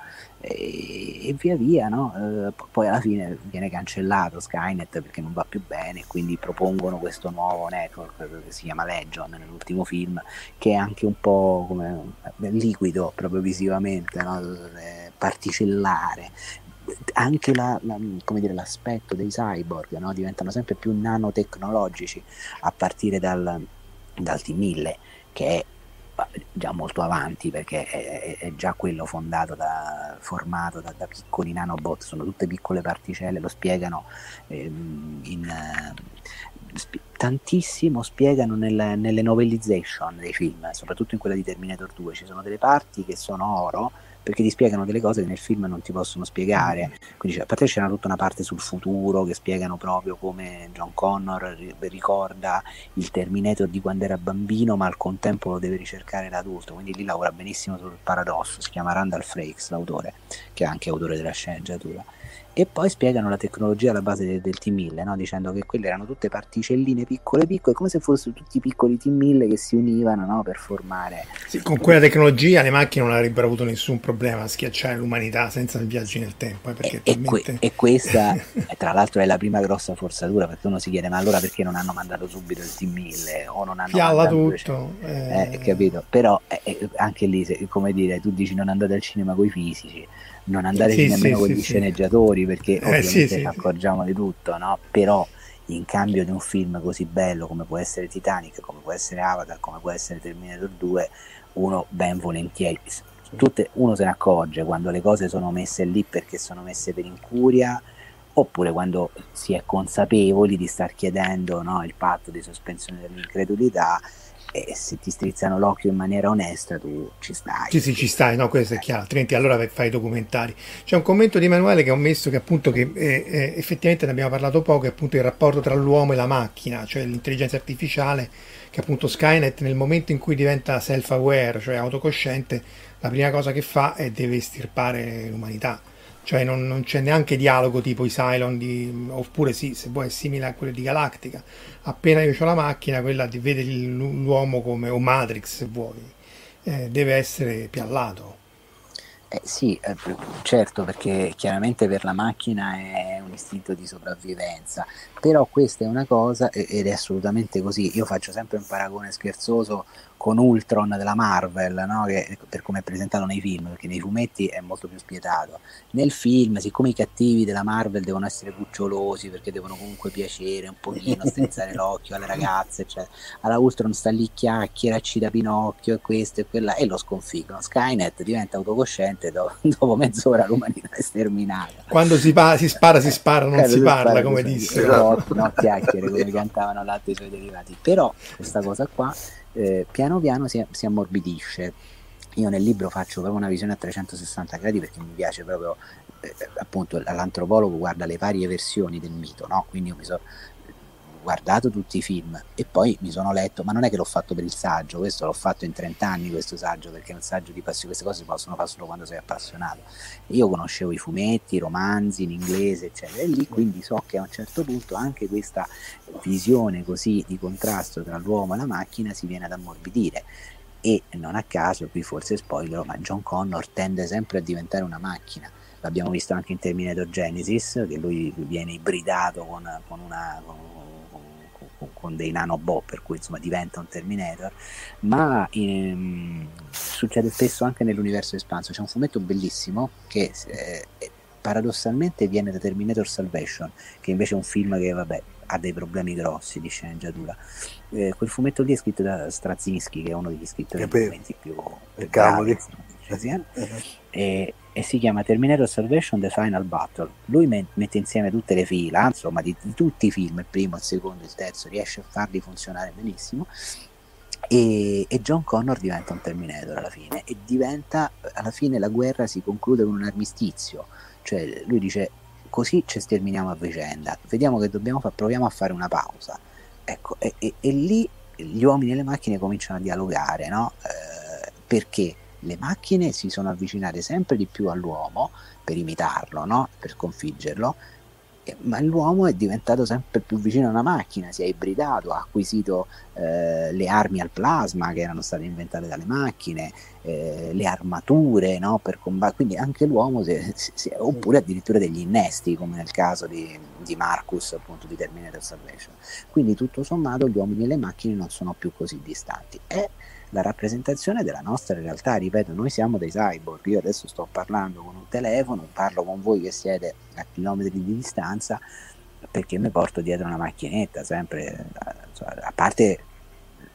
e via via, no? Poi alla fine viene cancellato Skynet perché non va più bene, quindi propongono questo nuovo network che si chiama Legion nell'ultimo film, che è anche un po' come liquido proprio visivamente, no? Particellare. Anche come dire, l'aspetto dei cyborg, no? Diventano sempre più nanotecnologici a partire dal dal T1000, che è già molto avanti, perché è già quello formato da piccoli nanobot, sono tutte piccole particelle, lo spiegano tantissimo, spiegano nelle novelization dei film, soprattutto in quella di Terminator 2, ci sono delle parti che sono oro, perché ti spiegano delle cose che nel film non ti possono spiegare. Quindi a parte c'era tutta una parte sul futuro che spiegano proprio come John Connor ricorda il Terminator di quando era bambino, ma al contempo lo deve ricercare l'adulto, quindi lì lavora benissimo sul paradosso. Si chiama Randall Frakes l'autore, che è anche autore della sceneggiatura. E poi spiegano la tecnologia alla base del T1000, no? Dicendo che quelle erano tutte particelline piccole, come se fossero tutti piccoli T1000 che si univano, no? Per formare. Sì, con quella tecnologia le macchine non avrebbero avuto nessun problema a schiacciare l'umanità senza il viaggio nel tempo. Perché e questa, tra l'altro, è la prima grossa forzatura, perché uno si chiede: ma allora perché non hanno mandato subito il T1000? O non hanno Fialla mandato tutto. Capito? Però anche lì, come dire, tu dici non andate al cinema coi fisici, non andate nemmeno con gli sceneggiatori, perché ovviamente ci accorgiamo di tutto, no? Però in cambio di un film così bello come può essere Titanic, come può essere Avatar, come può essere Terminator 2, uno ben volentieri, uno se ne accorge quando le cose sono messe lì perché sono messe per incuria, oppure quando si è consapevoli di star chiedendo, no, il patto di sospensione dell'incredulità, e se ti strizzano l'occhio in maniera onesta tu ci stai. Sì, ci stai, no, questo è chiaro, altrimenti allora fai i documentari. C'è un commento di Emanuele che ho messo che appunto che effettivamente ne abbiamo parlato poco, è appunto il rapporto tra l'uomo e la macchina, cioè l'intelligenza artificiale, che appunto Skynet nel momento in cui diventa self-aware, cioè autocosciente, la prima cosa che fa è deve estirpare l'umanità. Cioè non c'è neanche dialogo tipo i Cylon oppure sì, se vuoi è simile a quello di Galactica. Appena io ho la macchina, quella vede l'uomo come, o Matrix se vuoi, deve essere piallato. Sì, certo, perché chiaramente per la macchina è un istinto di sopravvivenza, però questa è una cosa, ed è assolutamente così. Io faccio sempre un paragone scherzoso con Ultron della Marvel, no? Che, per come è presentato nei film, perché nei fumetti è molto più spietato. Nel film, siccome i cattivi della Marvel devono essere cucciolosi, perché devono comunque piacere un pochino, strizzare l'occhio alle ragazze, eccetera, alla Ultron sta lì, chiacchiera, ci da Pinocchio e questo e quella, e lo sconfiggono. Skynet diventa autocosciente, dopo mezz'ora l'umanità è sterminata. Quando si spara, non si parla, come disse. No, chiacchiere, come cantavano l'altro i suoi derivati. Però questa cosa qua piano piano si ammorbidisce. Io nel libro faccio proprio una visione a 360 gradi, perché mi piace proprio, appunto, l'antropologo guarda le varie versioni del mito, no? Quindi io mi sono guardato tutti i film e poi mi sono letto, ma non è che l'ho fatto per il saggio, questo l'ho fatto in 30 anni questo saggio, perché è un saggio di passione, queste cose si possono fare solo quando sei appassionato. Io conoscevo i fumetti, i romanzi in inglese, eccetera, e lì quindi so che a un certo punto anche questa visione così di contrasto tra l'uomo e la macchina si viene ad ammorbidire. E non a caso, qui forse spoiler, ma John Connor tende sempre a diventare una macchina. L'abbiamo visto anche in Terminator Genesis, che lui viene ibridato con dei nanobot, per cui insomma diventa un Terminator, ma succede spesso anche nell'universo espanso. C'è un fumetto bellissimo che paradossalmente viene da Terminator Salvation, che invece è un film che ha dei problemi grossi di sceneggiatura. Quel fumetto lì è scritto da Straczynski, che è uno degli scrittori fumetti più bravi, e si chiama Terminator Salvation The Final Battle. Lui mette insieme tutte le fila, insomma, di tutti i film, il primo, il secondo, il terzo, riesce a farli funzionare benissimo, e John Connor diventa un Terminator alla fine, e alla fine la guerra si conclude con un armistizio, cioè lui dice: così ci sterminiamo a vicenda, vediamo che dobbiamo fare, proviamo a fare una pausa, ecco, e lì gli uomini e le macchine cominciano a dialogare, no? Perché le macchine si sono avvicinate sempre di più all'uomo per imitarlo, no? Per sconfiggerlo, ma l'uomo è diventato sempre più vicino a una macchina, si è ibridato, ha acquisito le armi al plasma che erano state inventate dalle macchine, le armature, no? Per combattere, quindi anche l'uomo oppure addirittura degli innesti, come nel caso di Marcus, appunto, di Terminator Salvation. Quindi tutto sommato gli uomini e le macchine non sono più così distanti. È la rappresentazione della nostra realtà, ripeto, noi siamo dei cyborg. Io adesso sto parlando con un telefono, parlo con voi che siete a chilometri di distanza, perché mi porto dietro una macchinetta sempre, a parte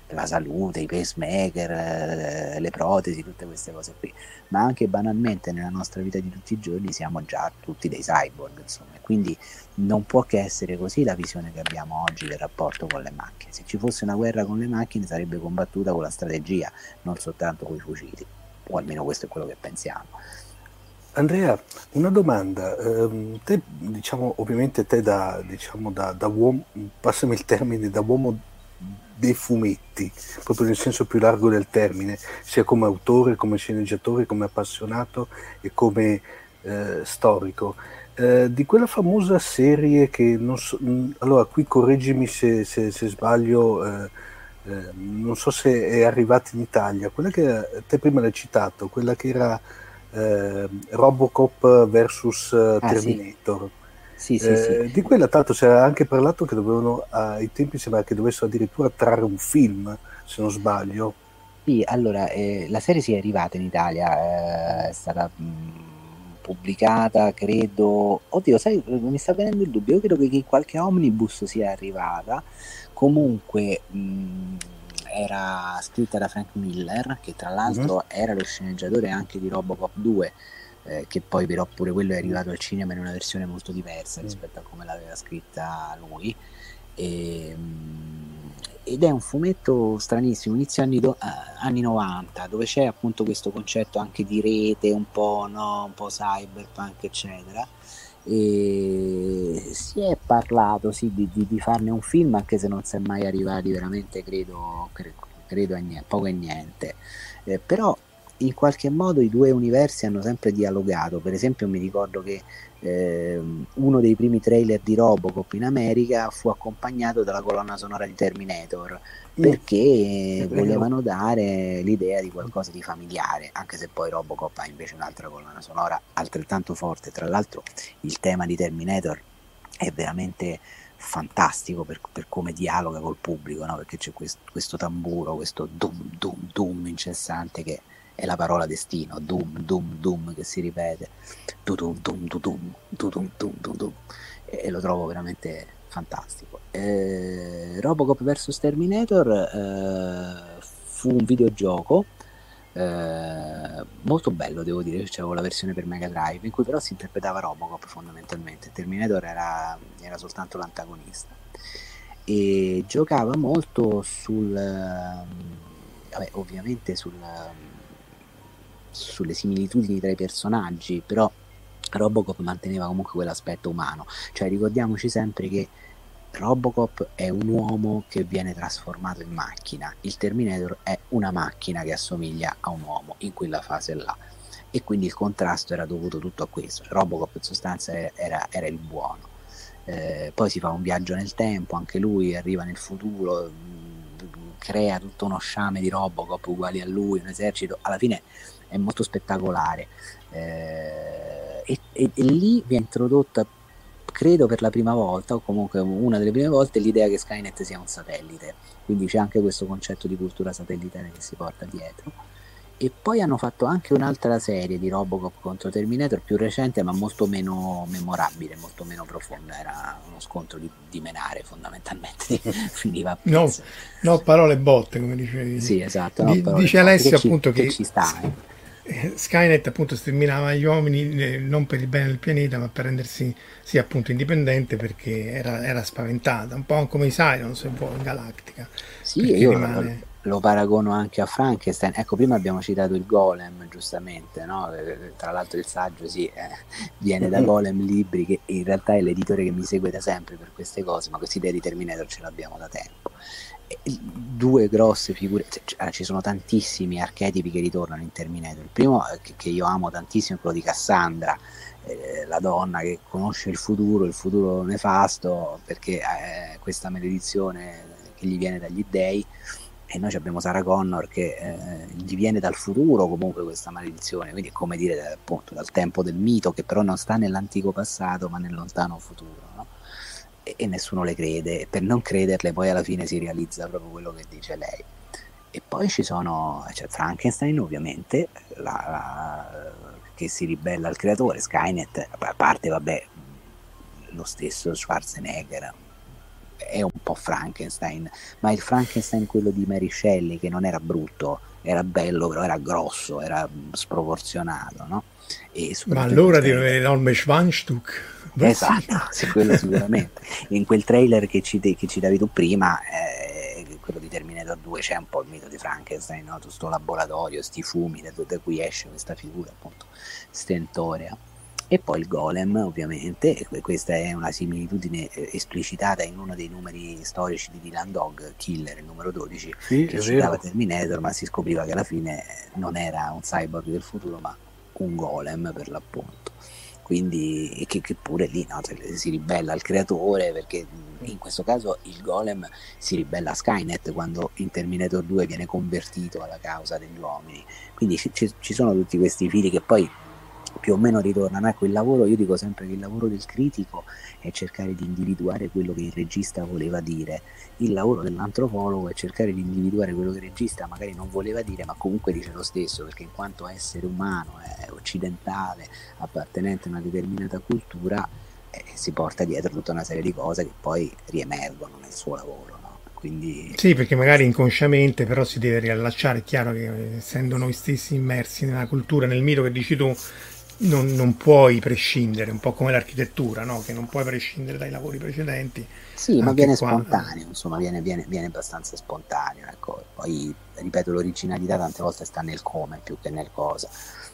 la salute, i pacemaker, le protesi, tutte queste cose qui, ma anche banalmente nella nostra vita di tutti i giorni siamo già tutti dei cyborg, insomma, quindi non può che essere così la visione che abbiamo oggi del rapporto con le macchine. Se ci fosse una guerra con le macchine sarebbe combattuta con la strategia, non soltanto con i fucili, o almeno questo è quello che pensiamo. Andrea, una domanda, te diciamo ovviamente te da uomo, passami il termine, da uomo dei fumetti, proprio nel senso più largo del termine, sia come autore, come sceneggiatore, come appassionato e come storico, di quella famosa serie che non so, allora qui correggimi se sbaglio, non so se è arrivata in Italia, quella che te prima l'hai citato, quella che era Robocop versus Terminator. Sì. Di quella tanto si era anche parlato che dovevano, ai tempi sembra che dovessero addirittura trarre un film, se non sbaglio. Sì, allora la serie si è arrivata in Italia, è stata pubblicata, credo, oddio, sai, mi sta venendo il dubbio, io credo che qualche omnibus sia arrivata, comunque era scritta da Frank Miller, che tra l'altro era lo sceneggiatore anche di Robocop 2, che poi però pure quello è arrivato al cinema in una versione molto diversa rispetto a come l'aveva scritta lui, ed è un fumetto stranissimo, inizio anni 90, dove c'è appunto questo concetto anche di rete, un po' cyberpunk eccetera, e si è parlato di farne un film, anche se non si è mai arrivati veramente, credo a poco e niente, però in qualche modo i due universi hanno sempre dialogato. Per esempio mi ricordo che uno dei primi trailer di Robocop in America fu accompagnato dalla colonna sonora di Terminator, perché volevano dare l'idea di qualcosa di familiare, anche se poi Robocop ha invece un'altra colonna sonora altrettanto forte. Tra l'altro il tema di Terminator è veramente fantastico per come dialoga col pubblico, no? Perché c'è questo tamburo, questo dum dum dum incessante che è la parola destino, dum dum dum, che si ripete, dum dum dum dum dum dum dum, e lo trovo veramente fantastico. Robocop vs Terminator fu un videogioco molto bello, devo dire. C'avevo la versione per Mega Drive in cui però si interpretava Robocop fondamentalmente, Terminator era soltanto l'antagonista, e giocava molto ovviamente sulle similitudini tra i personaggi, però Robocop manteneva comunque quell'aspetto umano. Cioè ricordiamoci sempre che Robocop è un uomo che viene trasformato in macchina, il Terminator è una macchina che assomiglia a un uomo in quella fase là, e quindi il contrasto era dovuto tutto a questo. Robocop in sostanza era il buono, poi si fa un viaggio nel tempo, anche lui arriva nel futuro, crea tutto uno sciame di Robocop uguali a lui, un esercito, alla fine è molto spettacolare, e lì vi è introdotta, credo per la prima volta, o comunque una delle prime volte, l'idea che Skynet sia un satellite, quindi c'è anche questo concetto di cultura satellitare che si porta dietro. E poi hanno fatto anche un'altra serie di Robocop contro Terminator, più recente ma molto meno memorabile, molto meno profonda, era uno scontro di menare fondamentalmente, finiva a pezzi. No, parole botte, come dicevi. Sì, esatto. Dice Alessio appunto che ci sta, Skynet appunto sterminava gli uomini non per il bene del pianeta, ma per rendersi appunto indipendente, perché era spaventata, un po' come i Cylons in Galactica. Sì, io lo paragono anche a Frankenstein. Ecco, prima abbiamo citato il Golem, giustamente, no? Tra l'altro il saggio viene da Golem Libri, che in realtà è l'editore che mi segue da sempre per queste cose, ma questa idea di Terminator ce l'abbiamo da tempo. Due grosse figure, ci sono tantissimi archetipi che ritornano in Terminator. Il primo che io amo tantissimo è quello di Cassandra, la donna che conosce il futuro nefasto, perché questa maledizione che gli viene dagli dei, e noi abbiamo Sarah Connor che gli viene dal futuro comunque questa maledizione, quindi è come dire appunto dal tempo del mito, che però non sta nell'antico passato ma nel lontano futuro, no? E nessuno le crede, e per non crederle poi alla fine si realizza proprio quello che dice lei. E poi c'è Frankenstein, ovviamente, che si ribella al creatore, Skynet, a parte lo stesso Schwarzenegger, è un po' Frankenstein, ma il Frankenstein quello di Mary Shelley, che non era brutto, era bello, però era grosso, era sproporzionato, no? E ma allora deve avere l'enorme Schwanzstück. Esatto, sì, quello sicuramente. In quel trailer che citavi tu prima, quello di Terminator 2, c'è un po' il mito di Frankenstein, no? Tutto sto laboratorio, sti fumi da cui esce questa figura appunto stentorea. E poi il golem, ovviamente, e questa è una similitudine esplicitata in uno dei numeri storici di Dylan Dog, Killer, il numero 12, sì, che citava Terminator, ma si scopriva che alla fine non era un cyborg del futuro, ma un golem per l'appunto. Quindi che pure lì, no, si ribella al creatore, perché in questo caso il golem si ribella a Skynet quando in Terminator 2 viene convertito alla causa degli uomini. Quindi ci sono tutti questi fili che poi più o meno ritornano. Ecco, il lavoro, io dico sempre che il lavoro del critico è cercare di individuare quello che il regista voleva dire, il lavoro dell'antropologo è cercare di individuare quello che il regista magari non voleva dire, ma comunque dice lo stesso, perché in quanto essere umano, è occidentale, appartenente a una determinata cultura, si porta dietro tutta una serie di cose che poi riemergono nel suo lavoro, no? Quindi sì, perché magari inconsciamente però si deve riallacciare. È chiaro che essendo noi stessi immersi nella cultura, nel mito che dici tu, non puoi prescindere, un po' come l'architettura, no? Che non puoi prescindere dai lavori precedenti. sì, ma viene spontaneo, insomma, viene abbastanza spontaneo, ecco. Poi ripeto, l'originalità tante volte sta nel come più che nel cosa.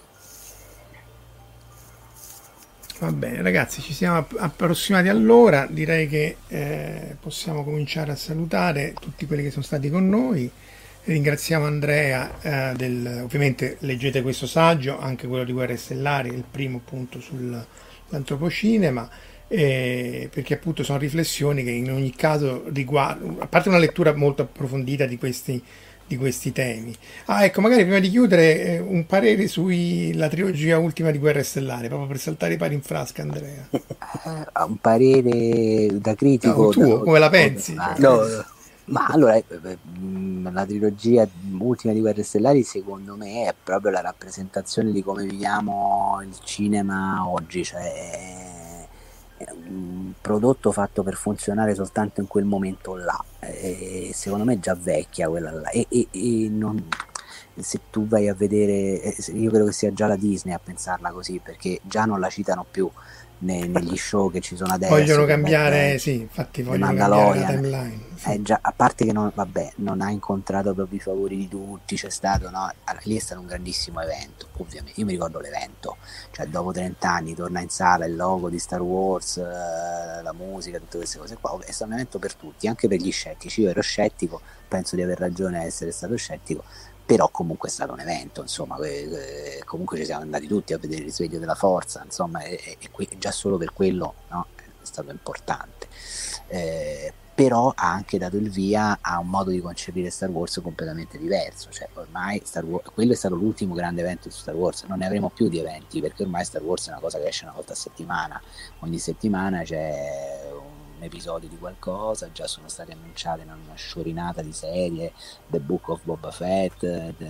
Va bene ragazzi, ci siamo approssimati all'ora, direi che possiamo cominciare a salutare tutti quelli che sono stati con noi. Ringraziamo Andrea, ovviamente leggete questo saggio, anche quello di Guerre Stellari, il primo appunto sull'antropocinema, perché appunto sono riflessioni che in ogni caso riguardano, a parte una lettura molto approfondita di questi temi. Ecco, magari prima di chiudere un parere sulla trilogia ultima di Guerre Stellari, proprio per saltare i pari in frasca, Andrea. Un parere da critico? No, tuo, come la pensi? No. Ma allora, la trilogia ultima di Guerre Stellari secondo me è proprio la rappresentazione di come viviamo il cinema oggi, cioè è un prodotto fatto per funzionare soltanto in quel momento là, e secondo me è già vecchia quella là, e non, se tu vai a vedere, io credo che sia già la Disney a pensarla così, perché già non la citano più negli show che ci sono adesso. Vogliono cambiare, sì, infatti vogliono cambiare la timeline. Sì. Già, a parte che non ha incontrato proprio i favori di tutti, c'è stato, no? Allora, lì è stato un grandissimo evento, ovviamente. Io mi ricordo l'evento, cioè dopo 30 anni torna in sala il logo di Star Wars, la musica, tutte queste cose qua. È stato un evento per tutti, anche per gli scettici. Io ero scettico, penso di aver ragione a essere stato scettico, però comunque è stato un evento, insomma, comunque ci siamo andati tutti a vedere il risveglio della forza, insomma, e già solo per quello, no, è stato importante. Però ha anche dato il via a un modo di concepire Star Wars completamente diverso, cioè ormai quello è stato l'ultimo grande evento su Star Wars, non ne avremo più di eventi, perché ormai Star Wars è una cosa che esce una volta a settimana, ogni settimana c'è un episodio di qualcosa, già sono state annunciate una sciorinata di serie, The Book of Boba Fett,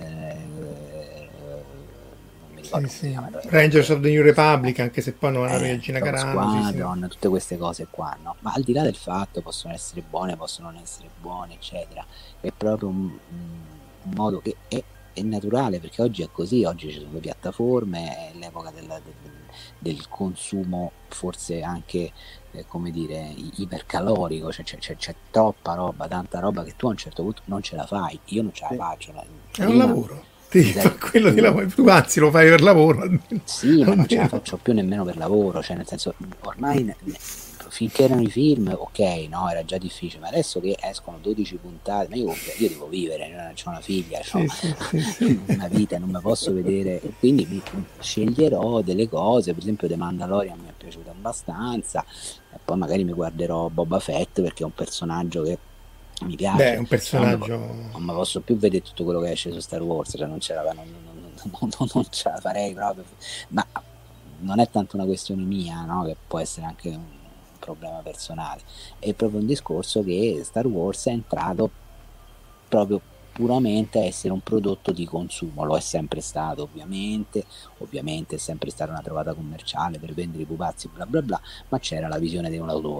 sì. Rangers of the New Republic, anche se poi non hanno Gina Carano, Squadron, sì. Tutte queste cose qua, no? Ma al di là del fatto possono essere buone, possono non essere buone, eccetera, è proprio un modo che è naturale, perché oggi è così, oggi ci sono le piattaforme, è l'epoca del consumo, forse anche come dire ipercalorico, cioè c'è troppa roba, tanta roba che tu a un certo punto non ce la fai, io non ce la faccio. È un lavoro. Quello di lavoro, tu anzi lo fai per lavoro almeno. Sì, ma non ce la faccio più nemmeno per lavoro, cioè nel senso, ormai finché erano i film, ok, no, era già difficile, ma adesso che escono 12 puntate, ma io devo vivere, ho una figlia, ho una vita, non mi posso vedere, quindi sceglierò delle cose, per esempio The Mandalorian mi è piaciuto abbastanza, e poi magari mi guarderò Boba Fett perché è un personaggio che mi piace. Beh, è un personaggio. Non mi posso più vedere tutto quello che esce su Star Wars, cioè non ce la farei proprio. Ma non è tanto una questione mia, no? Che può essere anche un problema personale. È proprio un discorso che Star Wars è entrato proprio puramente a essere un prodotto di consumo, lo è sempre stato ovviamente è sempre stata una trovata commerciale per vendere i pupazzi bla bla bla, ma c'era la visione di un autore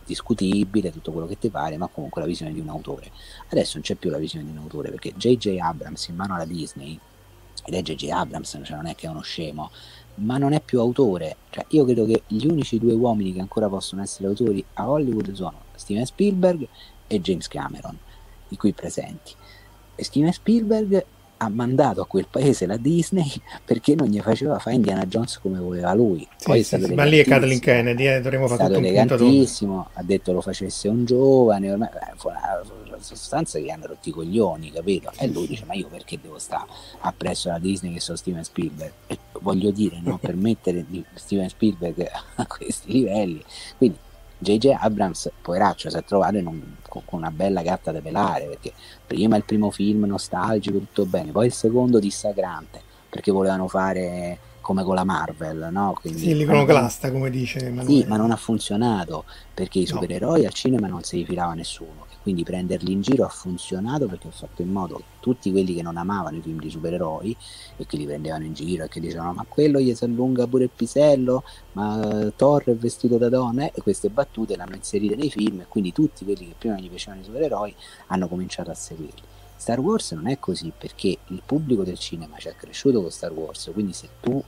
discutibile, tutto quello che ti pare, ma comunque la visione di un autore. Adesso non c'è più la visione di un autore, perché J.J. Abrams in mano alla Disney, ed è J.J. Abrams, cioè non è che è uno scemo, ma non è più autore. Cioè, io credo che gli unici due uomini che ancora possono essere autori a Hollywood sono Steven Spielberg e James Cameron, i qui presenti. E Steven Spielberg ha mandato a quel paese la Disney perché non gli faceva fare Indiana Jones come voleva lui. Poi è stato ma lì è Kathleen Kennedy, dovremmo fare tutto un punto elegantissimo, ha detto lo facesse un giovane, ormai fu una sostanza che hanno rotti i coglioni, capito? E lui dice, ma io perché devo stare appresso alla Disney che sono Steven Spielberg? E voglio dire, no, per mettere Steven Spielberg a questi livelli. Quindi J.J. Abrams, poveraccio, si è trovato con una bella gatta da pelare, perché prima il primo film nostalgico, tutto bene, poi il secondo dissacrante, perché volevano fare come con la Marvel, no? Quindi, sì, l'iconoclasta, come dice Emanuele. Sì, ma non ha funzionato, perché i supereroi al cinema non si rifilava nessuno, e quindi prenderli in giro ha funzionato, perché ha fatto in modo che tutti quelli che non amavano i film di supereroi e che li prendevano in giro e che dicevano ma quello gli si allunga pure il pisello, ma Thor è vestito da donna, e queste battute l'hanno inserite nei film, e quindi tutti quelli che prima gli piacevano i supereroi hanno cominciato a seguirli. Star Wars non è così, perché il pubblico del cinema ci è cresciuto con Star Wars, quindi se tu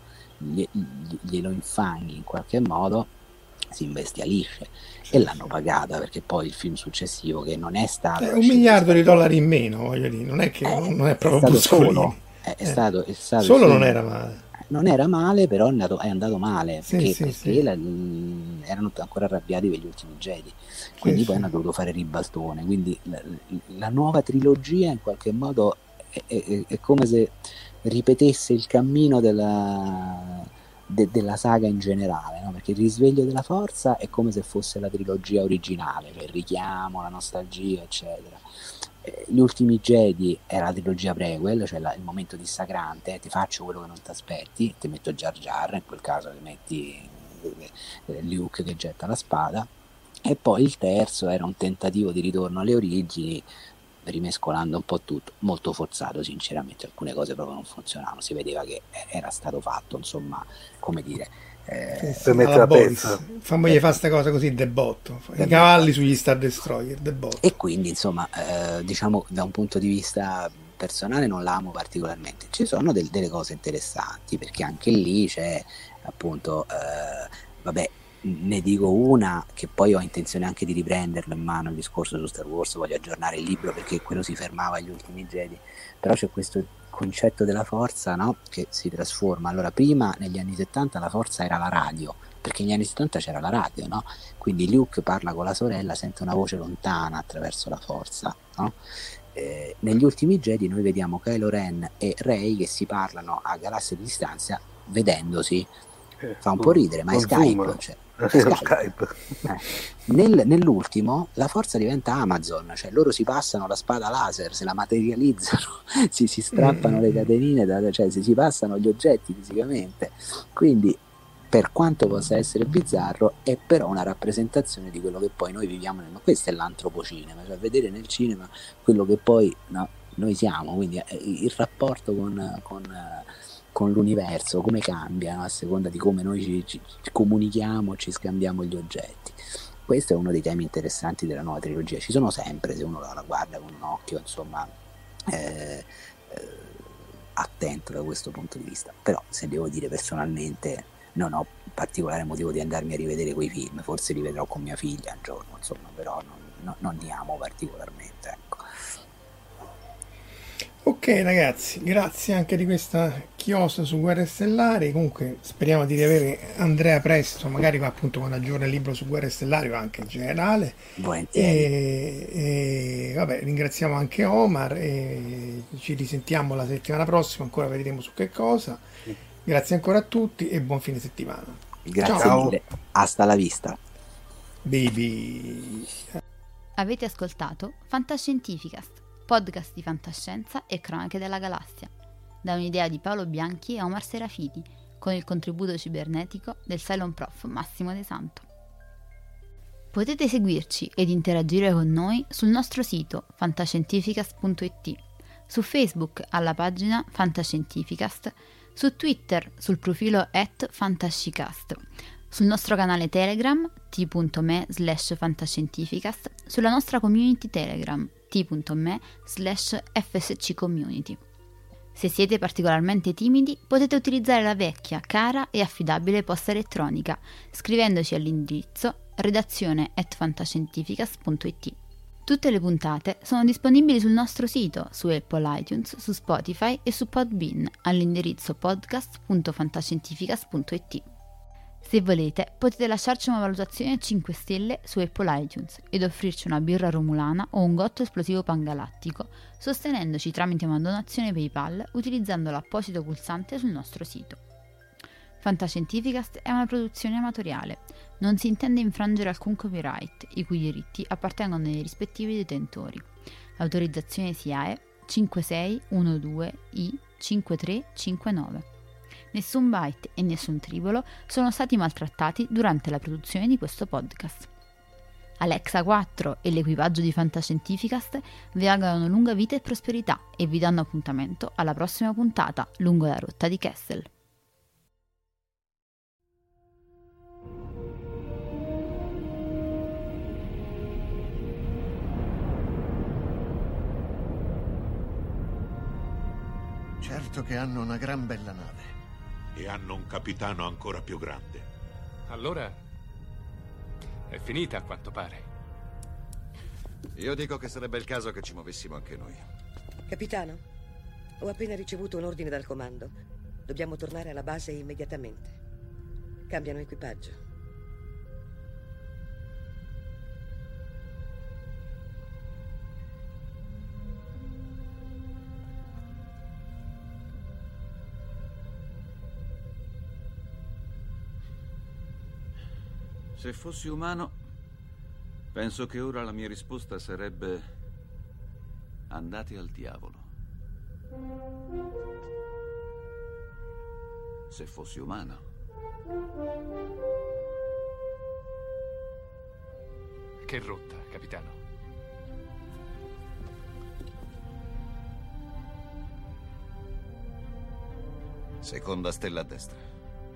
glielo infanghi in qualche modo si imbestialisce, e l'hanno pagata, perché poi il film successivo, che non è stato $1 miliardo in meno, voglio dire, non è che non è proprio solo, è stato solo non era male. Non era male, però è andato male, perché sì. erano ancora arrabbiati per gli ultimi Jedi, quindi poi hanno dovuto fare ribaltone. Quindi la nuova trilogia in qualche modo è come se ripetesse il cammino della saga in generale, no? Perché il risveglio della forza è come se fosse la trilogia originale, cioè il richiamo, la nostalgia, eccetera. Gli ultimi Jedi era la trilogia prequel, cioè il momento dissacrante, ti faccio quello che non ti aspetti, ti metto Jar Jar, in quel caso ti metti Luke che getta la spada, e poi il terzo era un tentativo di ritorno alle origini, rimescolando un po' tutto, molto forzato sinceramente, alcune cose proprio non funzionavano, si vedeva che era stato fatto, insomma, come dire, per mettere la pezza, fammi fare sta cosa così, debotto, i cavalli sugli Star Destroyer, debotto. E quindi insomma, diciamo, da un punto di vista personale non l'amo particolarmente. Ci sono delle cose interessanti, perché anche lì c'è appunto vabbè, ne dico una che poi ho intenzione anche di riprenderlo in mano, il discorso su Star Wars, voglio aggiornare il libro perché quello si fermava agli ultimi Jedi, però c'è questo concetto della forza, no? Che si trasforma. Allora, prima negli anni 70 la forza era la radio, perché negli anni 70 c'era la radio, no? Quindi Luke parla con la sorella, sente una voce lontana attraverso la forza, no? Negli ultimi Jedi noi vediamo Kylo Ren e Rey che si parlano a galassie di distanza vedendosi. Fa un po' ridere, ma è Skype, cioè, Skype. Nell'ultimo la forza diventa Amazon, cioè loro si passano la spada laser, se la materializzano, si strappano le catenine, cioè si passano gli oggetti fisicamente. Quindi, per quanto possa essere bizzarro, è però una rappresentazione di quello che poi noi viviamo. Questo è l'antropocinema, cioè vedere nel cinema quello che poi noi siamo, quindi il rapporto con l'universo, come cambia, no? A seconda di come noi ci comunichiamo, ci scambiamo gli oggetti. Questo è uno dei temi interessanti della nuova trilogia. Ci sono sempre, se uno la guarda con un occhio, insomma, attento da questo punto di vista. Però, se devo dire personalmente, non ho particolare motivo di andarmi a rivedere quei film, forse li vedrò con mia figlia un giorno, insomma, però non li amo particolarmente, ecco. Ok ragazzi, grazie anche di questa chiosa su Guerre Stellari. Comunque speriamo di riavere Andrea presto, magari appunto quando aggiorna il libro su Guerre Stellari o anche in generale. E vabbè, ringraziamo anche Omar e ci risentiamo la settimana prossima, ancora vedremo su che cosa. Grazie ancora a tutti e buon fine settimana. Grazie mille, hasta la vista baby. Avete ascoltato Fantascientificast, podcast di fantascienza e cronache della galassia, da un'idea di Paolo Bianchi e Omar Serafiti, con il contributo cibernetico del Cylon Prof Massimo De Santo. Potete seguirci ed interagire con noi sul nostro sito fantascientificast.it, su Facebook alla pagina Fantascientificast, su Twitter sul profilo @fantascicast, sul nostro canale Telegram t.me/fantascientificast, sulla nostra community Telegram t.me/fsccommunity. Se siete particolarmente timidi, potete utilizzare la vecchia, cara e affidabile posta elettronica, scrivendoci all'indirizzo redazione@fantascientificast.it. Tutte le puntate sono disponibili sul nostro sito, su Apple iTunes, su Spotify e su Podbean, all'indirizzo podcast.fantascientificast.it. Se volete, potete lasciarci una valutazione a 5 stelle su Apple iTunes ed offrirci una birra romulana o un gotto esplosivo pangalattico, sostenendoci tramite una donazione PayPal utilizzando l'apposito pulsante sul nostro sito. Fantascientificast è una produzione amatoriale. Non si intende infrangere alcun copyright, i cui diritti appartengono ai rispettivi detentori. L'autorizzazione SIAE 5612I5359. Nessun byte e nessun tribolo sono stati maltrattati durante la produzione di questo podcast. Alexa 4 e l'equipaggio di Fantascientificast vi augurano lunga vita e prosperità e vi danno appuntamento alla prossima puntata lungo la rotta di Kessel. Certo che hanno una gran bella nave. E hanno un capitano ancora più grande. Allora è finita, a quanto pare. Io dico che sarebbe il caso che ci muovessimo anche noi. Capitano, ho appena ricevuto un ordine dal comando. Dobbiamo tornare alla base immediatamente. Cambiano equipaggio. Se fossi umano, penso che ora la mia risposta sarebbe: andate al diavolo. Se fossi umano. Che rotta, capitano? Seconda stella a destra.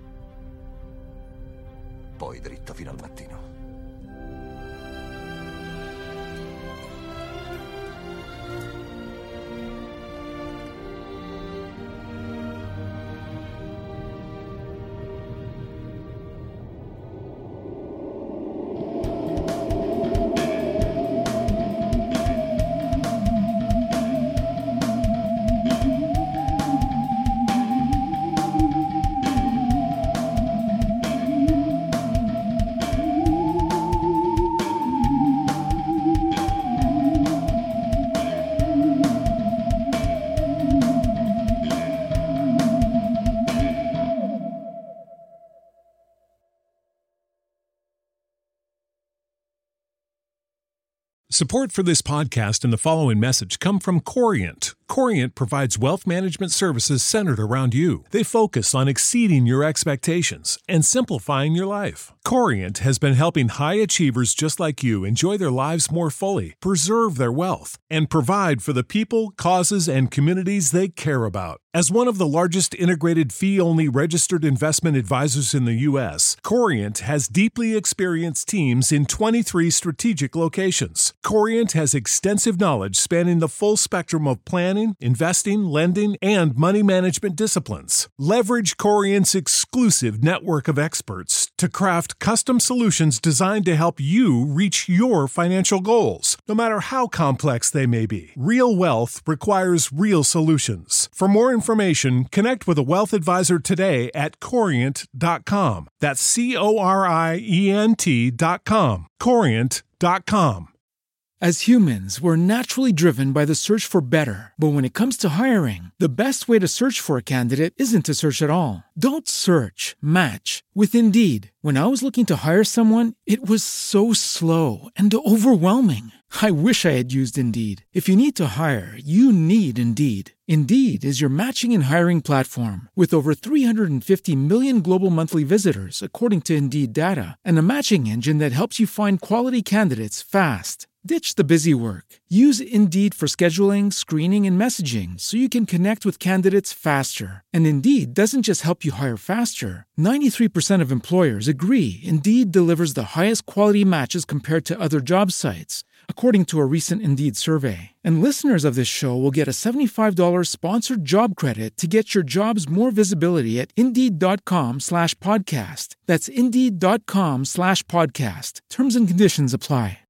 Poi dritto fino al mattino. Support for this podcast and the following message come from Corient. Corient provides wealth management services centered around you. They focus on exceeding your expectations and simplifying your life. Corient has been helping high achievers just like you enjoy their lives more fully, preserve their wealth, and provide for the people, causes, and communities they care about. As one of the largest integrated fee-only registered investment advisors in the U.S., Corient has deeply experienced teams in 23 strategic locations. Corient has extensive knowledge spanning the full spectrum of planning, investing, lending, and money management disciplines. Leverage Corient's exclusive network of experts to craft custom solutions designed to help you reach your financial goals, no matter how complex they may be. Real wealth requires real solutions. For more information, connect with a wealth advisor today at Corient.com. That's Corient.com. Corient.com. As humans, we're naturally driven by the search for better. But when it comes to hiring, the best way to search for a candidate isn't to search at all. Don't search, match with Indeed. When I was looking to hire someone, it was so slow and overwhelming. I wish I had used Indeed. If you need to hire, you need Indeed. Indeed is your matching and hiring platform with over 350 million global monthly visitors, according to Indeed data, and a matching engine that helps you find quality candidates fast. Ditch the busy work. Use Indeed for scheduling, screening, and messaging so you can connect with candidates faster. And Indeed doesn't just help you hire faster. 93% of employers agree Indeed delivers the highest quality matches compared to other job sites, according to a recent Indeed survey. And listeners of this show will get a $75 sponsored job credit to get your jobs more visibility at Indeed.com/podcast. That's Indeed.com/podcast. Terms and conditions apply.